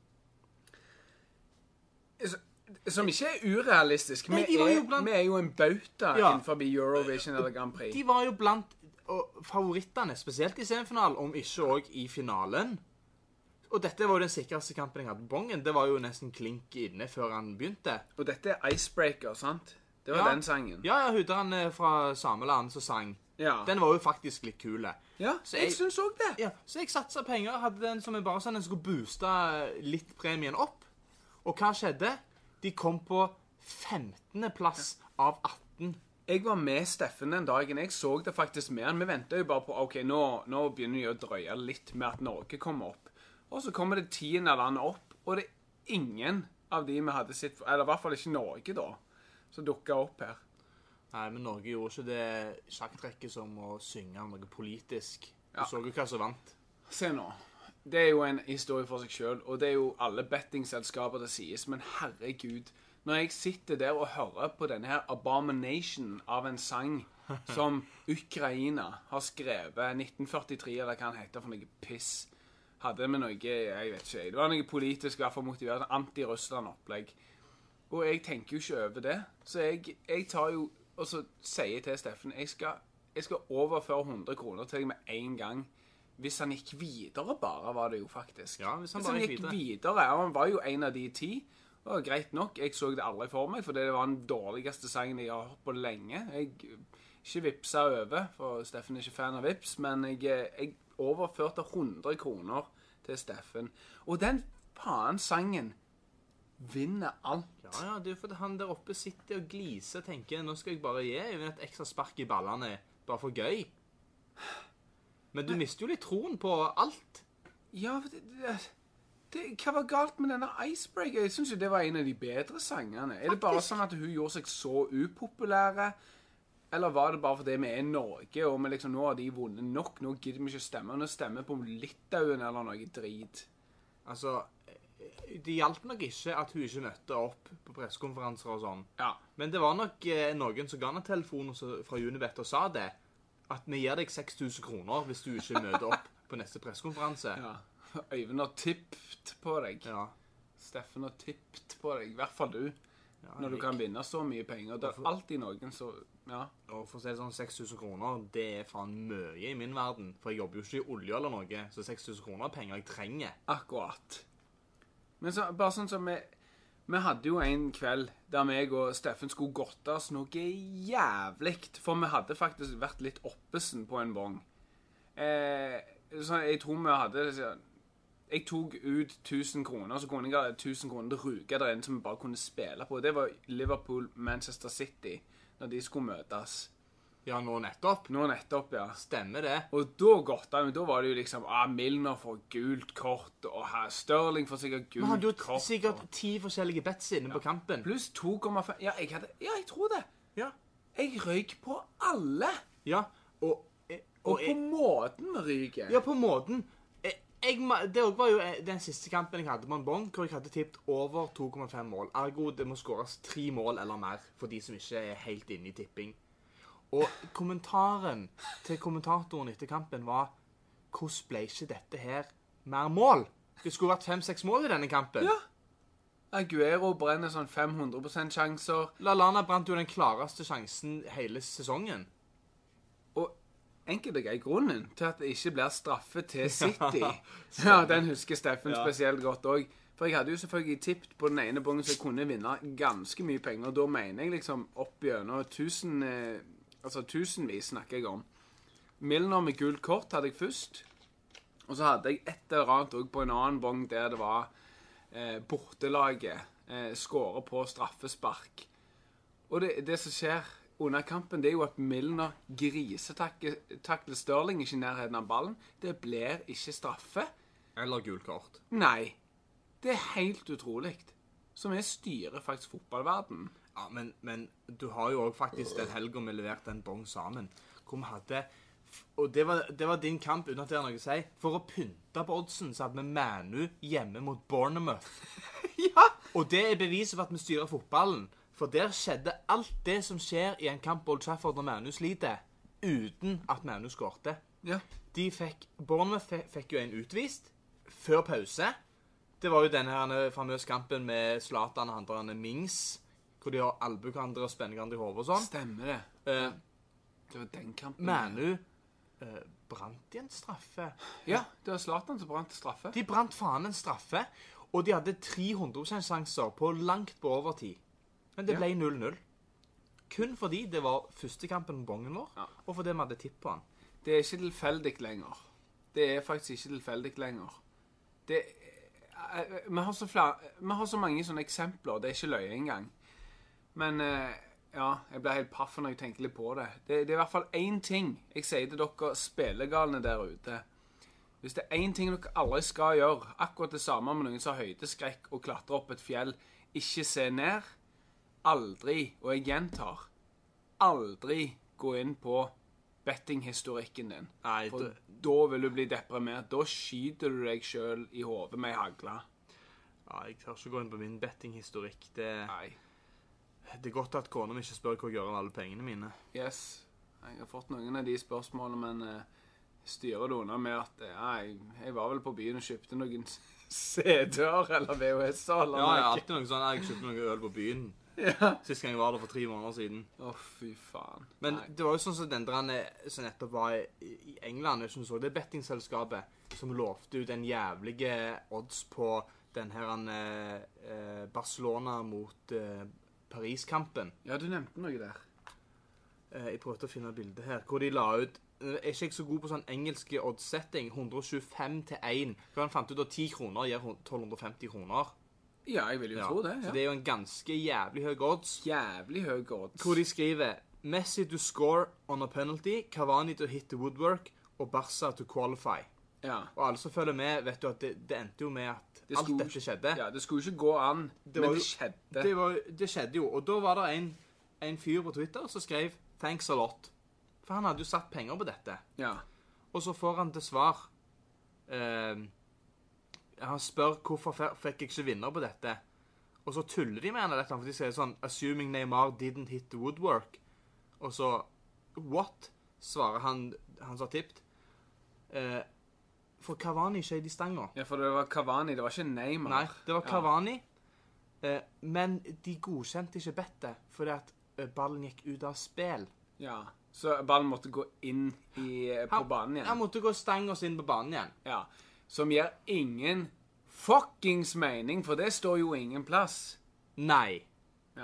Som ikke er urealistisk. Nei, Vi er jo en bauta Ja. innenfor Eurovision eller Grand Prix. De var jo blant og favorittene, spesielt i semifinalen, om ikke også i finalen. Og dette var jo den sikreste kampen jeg hadde på bongen. Det var jo nesten klink inne før han begynte. Og dette er Icebreaker, sant? Det var den sangen. Ja, huderen fra Sameland som sang. Ja. Den var jo faktisk litt kule. Ja, Så jeg synes også det. Ja, så jeg satset penger, hadde den som bare sånn, den skulle booste litt premien opp. Og hva skjedde? De kom på 15. plass av 18. Jeg var med Steffen den dagen. Jeg så det faktisk med han. Vi ventet jo bare på, ok, nå begynner vi å drøye litt med at Norge kommer opp. Og så kommer det 10. landet opp, og det er ingen av de vi hadde sett, eller i hvert fall ikke Norge da, som dukket opp her. Nei, men Norge gjorde ikke det sjakktrekket som å synge noe politisk. Du Ja. så jo hva som vant. Se nå. Det er jo en historie for seg selv, og det er jo alle bettingselskaper det sies, men herregud, når jeg sitter der og hører på denne her abomination av en sang som Ukraina har skrevet 1943, eller hva han heter for noe piss, hadde med noe, jeg vet ikke, det var noe politisk, i hvert fall motivert, anti-Russland-opplegg. Og jeg tenker jo ikke over det, så jeg tar jo, og så sier jeg til Steffen, jeg skal overføre 100 kroner til deg med en gang. Hvis han gikk videre bare, var det jo faktisk. Ja, hvis han bare gikk videre, ja, han var jo en av de 10. Det var greit nok, jeg så det aldri for meg, for det var den dårligste sangen jeg har hørt på lenge. Jeg ikke vipsa over, for Steffen er ikke fan av vips, men jeg overførte 100 kroner til Steffen. Og den faen sangen vinner alt. Ja, det er fordi han der oppe sitter og gliser og tenker, nå skal jeg bare gi et ekstra spark i ballene, bare for gøy. Men du mister jo litt troen på alt. Ja, hva var galt med denne Icebreaker? Jeg synes jo det var en av de bedre sangene. Er det bare sånn at hun gjorde seg så upopulære? Eller var det bare fordi vi er i Norge, og vi liksom, nå har de vunnet nok, nå gidder vi ikke stemme, nå stemmer på Litauen eller noe drit. Altså, det hjalp nok ikke at hun ikke møtte opp på pressekonferanser og sånn. Ja. Men det var nok noen som ga henne telefonen fra Unibet og sa det, at vi gir deg 6000 kroner hvis du ikke møter opp på neste pressekonferanse. Ja. Øyvind har tippet på deg. Ja. Steffen har tippet på deg, i hvert fall du. Ja, når du kan vinne så mye penger. Det er alltid noen så, ja. Og for å si sånn 6000 kroner, det er faen mye i min verden. For jeg jobber jo ikke i olje eller noe, så 6000 kroner er penger jeg trenger. Akkurat. Men så, bare sånn som vi hadde jo en kveld der meg og Steffen skulle godte oss noe jævligt, for vi hadde faktisk vært litt oppesen på en bong. Så jeg tror vi hadde, jeg tok ut 1000 kroner, så kunne jeg ha 1000 kroner til Ruga der inne som vi bare kunne spille på. Det var Liverpool-Manchester City, når de skulle møtes. Ja, nå nettopp. Nå nettopp, ja. Stemmer det. Og da godta vi, da var det jo liksom, Milner får gult kort, og Sterling får sikkert gult kort. Vi hadde jo sikkert 10 forskjellige bets inne på kampen. Pluss 2,5, ja, jeg tror det. Ja. Jeg røyk på alle. Ja, og på måten vi ryker. Ja, på måten. Det var jo den siste kampen jeg hadde på en bong, hvor jeg hadde tippet over 2,5 mål. Ergo, det må skåres 3 mål eller mer, for de som ikke er helt inne i tipping. Og kommentaren til kommentatoren etter kampen var, hvordan ble ikke dette her mer mål? Det skulle vært 5-6 mål i denne kampen. Ja. Aguero brenner sånn 500% sjanser. Lallana brant jo den klareste sjansen hele sesongen. Og enkelt og grei grunnen til at det ikke blir straffe til City. Ja, den husker Steffen spesielt godt også. For jeg hadde jo selvfølgelig tippet på den ene bongen så jeg kunne vinne ganske mye penger. Og da mener jeg liksom oppgjørende 1000... Altså, tusenvis snakker jeg om. Milner med gult kort hadde jeg først. Og så hadde jeg et eller annet også på en annen bong der det var bortelaget skåret på straffespark. Og det som skjer under kampen, det er jo at Milner grisetakler Sterling ikke i nærheten av ballen. Det blir ikke straffe. Eller gult kort. Nei. Det er helt utrolig. Som styrer faktisk fotballverdenen. Ja, men du har jo også faktisk den helgen vi leverte en bong sammen, hvor vi hadde, og det var din kamp, uten at det er noe å si, for å pynte på oddsen, så hadde vi Manu hjemme mot Bournemouth. Ja! Og det er beviset for at vi styrer fotballen, for der skjedde alt det som skjer i en kamp på Old Trafford når Manu sliter, uten at Manu skårte. Ja. Bournemouth fikk jo en utvist, før pause. Det var jo denne her famøse kampen med Zlatan og andre Mings, hvor de har albuekandre og spennekandre i hovedet og sånn. Stemmer det. Det var den kampen. Manu brant de en straffe? Ja, det var Zlatan som brant straffe. De brant faen en straffe, og de hadde 300% sjanser på langt på overtid. Men det ble 0-0. Kun fordi det var første kampen på bongen vår, og fordi vi hadde tipp på han. Det er ikke tilfeldig lenger. Det er faktisk ikke tilfeldig lenger. Vi har så mange sånne eksempler, det er ikke løye engang. Men ja, jeg ble helt paff når jeg tenkte litt på det. Det er i hvert fall én ting jeg sier til dere spillegalene der ute. Hvis det er én ting dere aldri skal gjøre, akkurat det samme med noen som har høydeskrekk og klatrer opp et fjell, ikke se ned, aldri, og jeg gjentar, aldri gå inn på bettinghistorikken din. Nei, For da vil du bli deprimert. Da skyter du deg selv i hodet med hagla. Ja, jeg tør ikke gå inn på min bettinghistorikk. Nei. Det er godt at kona mi ikke spør hva jeg gjør av alle pengene mine. Yes. Jeg har fått noen av de spørsmålene, men styrer det unna med at jeg var vel på byen og kjøpte noen CD-er eller VHS-er eller Ja, jeg har alltid noe sånn. Jeg kjøpte noe øl på byen. Ja. Sist gang jeg var der for 3 måneder siden. Å, fy faen. Men Nei. det var jo sånn som den der som nettopp var i England, jeg synes også, det bettingselskapet som lovte ut en jævlige odds på den her Barcelona mot Paris-kampen. Ja, du nevnte noe der. Jeg prøvde å finne bildet her, hvor de la ut, er ikke jeg så god på sånn engelske odds-setting, 125 til 1. Hva han fant ut av 10 kroner gir 1250 kroner. Ja, jeg vil jo tro det, Så det er jo en ganske jævlig høy odds. Jævlig høy odds. Hvor de skriver Messi to score on a penalty, Cavani to hit the woodwork og Barca to qualify. Ja. Og alle som følger med, vet du at det endte jo med at alt dette skjedde. Ja, det skulle ikke gå an, men det skjedde. Det skjedde jo, og da var det en fyr på Twitter som skrev thanks a lot. For han hadde jo satt penger på dette. Ja. Og så får han til svar han spør hvorfor fikk jeg ikke vinner på dette. Og så tuller de med han dette, for de sier sånn assuming Neymar didn't hit the woodwork. Og så what? Svarer han som har tippt. For Cavani ikke i de stanger. Ja, for det var Cavani, det var ikke Neymar. Nei, det var Cavani. Men de godkjente ikke bettet fordi at ballen gikk ut av spill. Ja, så ballen måtte gå inn på banen igjen. Han måtte gå stang oss inn på banen igjen. Ja, som gir ingen fuckings mening, for det står jo ingen plass. Nei. Ja.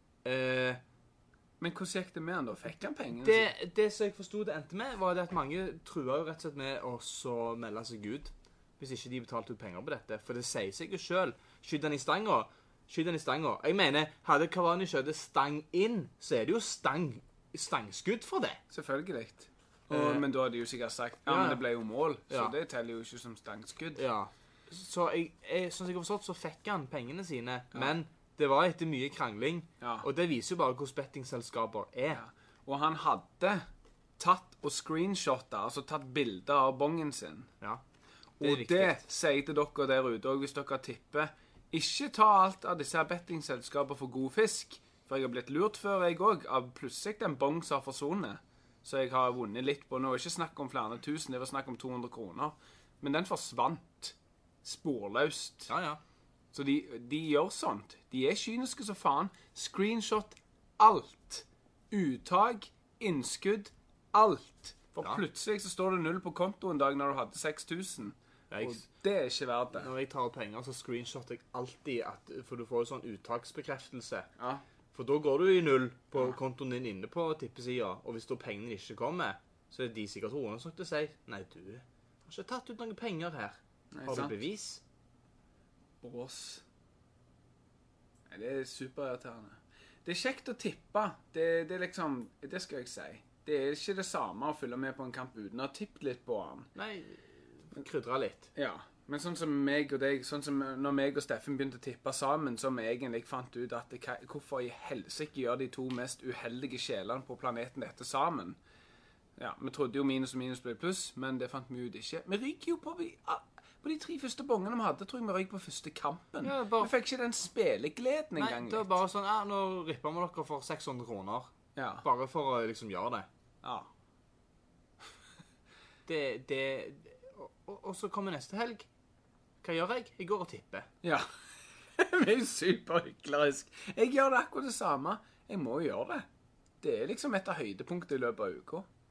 Men hvordan gikk det med han da? Fikk han pengene? Det som jeg forstod det endte med, var det at mange trua jo rett og slett med å så melde seg ut hvis ikke de betalte ut penger på dette. For det sier seg jo selv. Skyt den i stanga. Jeg mener, hadde Cavani skjøtt stang inn, så er det jo stangskudd for det. Selvfølgelig. Men da hadde de jo sikkert sagt, men det ble jo mål, så det teller jo ikke som stangskudd. Ja. Så sånn som jeg har forstått, så fikk han pengene sine, men det var etter mye krangling, og det viser jo bare hvordan bettingselskaper er. Ja. Og han hadde tatt og screenshotet, altså tatt bilder av bongen sin. Ja. Og det sier til dere der ute, og hvis dere tipper, ikke ta alt av disse bettingselskaper for god fisk, for jeg har blitt lurt før jeg også, av plutselig en bong som har forsvunnet, så jeg har vunnet litt på. Nå er det ikke snakk om flere tusen, det var snakk om 200 kroner. Men den forsvant sporløst. Ja, ja. Så de gjør sånt. De er kyniske så faen. Screenshot alt. Uttag, innskudd, alt. For plutselig så står det 0 på konto en dag når du hadde 6000. Og det er ikke verdt det. Når jeg tar penger, så screenshotter jeg alltid for du får jo sånn uttaksbekreftelse. Ja. For da går du i 0 på kontoen din inne på tippesiden, og hvis da pengene ikke kommer, så er de sikkert roende nok til å si, nei, du har ikke tatt ut noen penger her. Nei, har du sant? bevis? Brås. Nei, det er superirriterende. Det er kjekt å tippe. Det er liksom, det skal jeg si. Det er ikke det samme å følge med på en kamp uten å ha tippet litt på den. Nei, krydre litt. Ja, men sånn som meg og deg, sånn som når meg og Steffen begynte å tippe sammen, som egentlig fant ut at hvorfor i helsike gjør de to mest uheldige sjelene på planeten dette sammen. Ja, vi trodde jo minus og minus ble pluss, men det fant vi ut ikke. Vi ryker jo på de 3 første bongene vi hadde, tror jeg vi ryker på første kampen. Ja, vi fikk ikke den spillegleden engang. Nei, det var bare sånn, nå ripper vi dere for 600 kroner. Ja. Bare for å liksom gjøre det. Ja. Og så kommer neste helg. Hva gjør jeg? Jeg går og tipper. Ja. Vi er jo superhyklerisk. Jeg gjør det akkurat det samme. Jeg må jo gjøre det. Det er liksom et av høydepunktene i løpet av uka.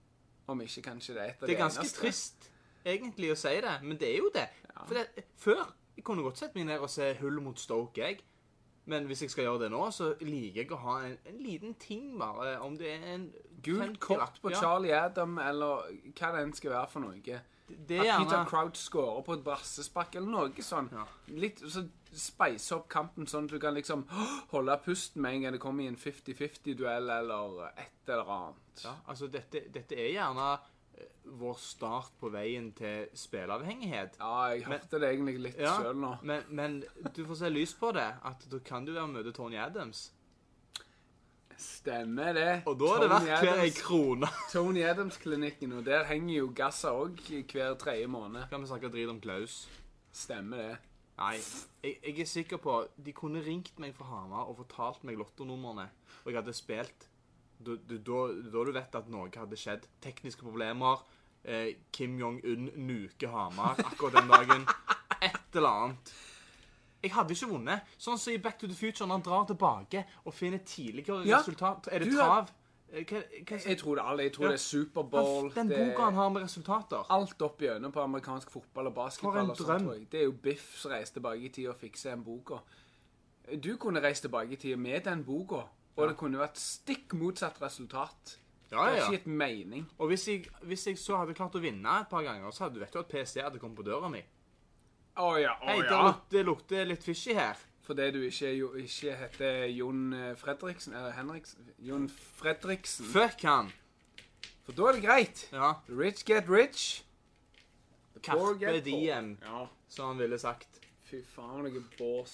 Om ikke kanskje det er et av Det de er ganske eneste. trist, egentlig, å si det, men det er jo det. For før, jeg kunne godt sett meg ned og se Hull mot Stoke, jeg. Men hvis jeg skal gjøre det nå, så liker jeg å ha en liten ting bare, om det er en Gult 50 kort på ja. Charlie Adam, eller hva det enn skal være for noe. Det At er Peter gjerne... Crouch scorer på et brassespark, eller noe sånn. Ja. Litt, så speise opp kampen sånn at du kan liksom holde pusten med en gang det kommer i en 50-50-duell, eller et eller annet. Ja, altså dette er gjerne vår start på veien til spilleavhengighet. Ja, jeg hørte det egentlig litt selv nå. Men du får se lys på det, at da kan du være med å møte Tony Adams. Stemmer det. Og da er det verdt hver en krone. Tony Adams-klinikken, og der henger jo Gassa også hver 3. måned. Kan vi snakke drit om Klaus? Stemmer det. Nei, jeg er sikker på, de kunne ringt meg fra Hamar og fortalt meg lottonumrene, og jeg hadde spilt. Da du vet at noe hadde skjedd. Tekniske problemer, Kim Jong-un nuker Hamar akkurat den dagen. Et eller annet. Jeg hadde ikke vunnet. Sånn som i Back to the Future, når han drar tilbake og finner tidligere resultat. Er det trav? Jeg tror det alle. Jeg tror det er Superbowl. Den boka han har med resultater. Alt opp igjennom på amerikansk fotball og basketball. For en og sånt, drøm. tror jeg. Det er jo Biff som reiser tilbake i tid og fikser en boka. Du kunne reist tilbake i tid med den boka, og det kunne vært stikk motsatt resultat. Ja, Det er ja. ikke et mening. Og hvis jeg så hadde klart å vinne et par ganger, så hadde du vet jo at PC hadde kommet på døra mi. Åja, Hei, åja. det lukter litt fishy her. Fordi du ikke heter Jon Fredriksen, eller Henriksen. Jon Fredriksen. Fuck han. For da er det greit. Ja. Rich get rich. Poor Carpe get poor. diem, Ja. som han ville sagt. Fy faen, noe bås.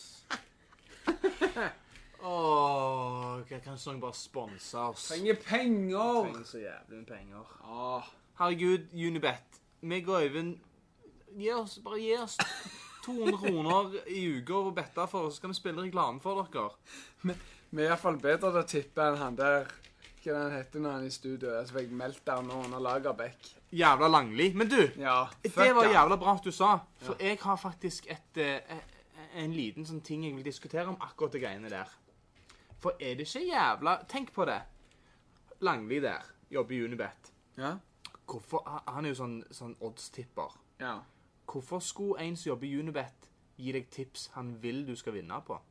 Kanskje noen bare sponser oss. Trenger penger. Trenger så jævlig med penger. Ah, Herregud, Unibet. Meg og Øyvind, gi oss 200 kroner i uka å bette for, så skal vi spille reklame for dere. vi er i hvert fall bedre til å tippe enn han der. Hva han heter når han er i studio? Så fikk Meltdown nå under Lagerbäck. Jævla Langli. Men du, Ja, det var han. jævla bra at du sa. For jeg har faktisk en liten sånn ting jeg vil diskutere om akkurat det greiene der. For er det ikke jævla... Tenk på det. Langli der, jobber i Unibet. Ja? Hvorfor... Han er jo sånn odds-tipper. Ja. Hvorfor skulle en som jobber i Unibet gi deg tips han vil du skal vinne på?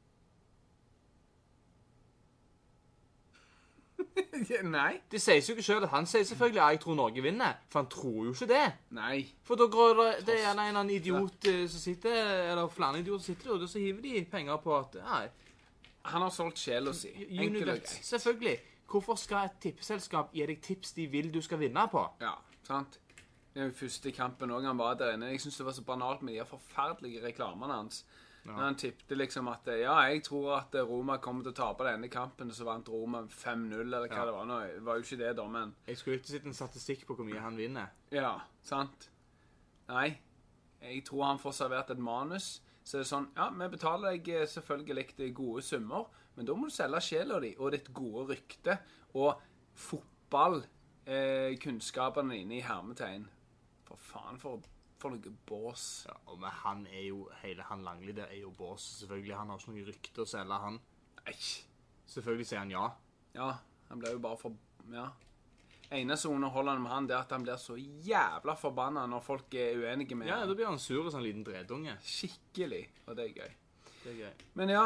Nei. Det sier seg jo ikke selv at han sier selvfølgelig jeg tror Norge vinner, for han tror jo ikke det. Nei. For da går det er en eller annen idiot som sitter, eller flere idioter som sitter, og så hiver de penger på at, nei, Han har solgt sjela si. Enkelt og Unibet, greit. selvfølgelig. Hvorfor skal et tippeselskap gi deg tips de vil du skal vinne på? Ja, sant. Den første kampen også, han var der inne. Jeg synes det var så banalt med de forferdelige reklamene hans. Når han tippte liksom at, ja, jeg tror at Roma kommer til å tape denne kampen, og så vant Roma 5-0, eller hva det var nå. Det var jo ikke det da, men... Jeg skulle ikke sitte en statistikk på hvor mye han vinner. Ja, sant. Nei, jeg tror han får servert et manus. Så det er sånn, ja, vi betaler deg selvfølgelig de gode summer, men da må du selge sjela di, og ditt gode rykte, og fotball, kunnskapene dine i hermetegn. For faen, for noe bås. Ja, og men han er jo, hele han Langli der er jo bås, selvfølgelig. Han har ikke noe rykte å selge, han. Nei. Selvfølgelig sier han ja. Ja, han ble jo bare for... Ja. Eneste underholdende med han, det er at han blir så jævla forbannet når folk er uenige med Ja, han. da blir han sur som en liten dredunge. Skikkelig, og det er gøy. Det er gøy. Men ja,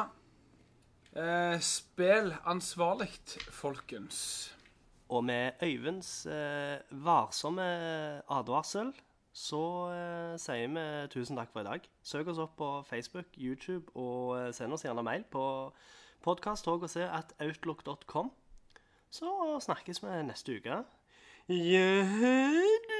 spill ansvarligt, folkens. Og med Øyvinds varsomme advarsel, så sier vi tusen takk for i dag. Søk oss opp på Facebook, YouTube, og send oss gjerne mail på podcasttogose@outlook.com. Så snakkes vi neste uke. Ja,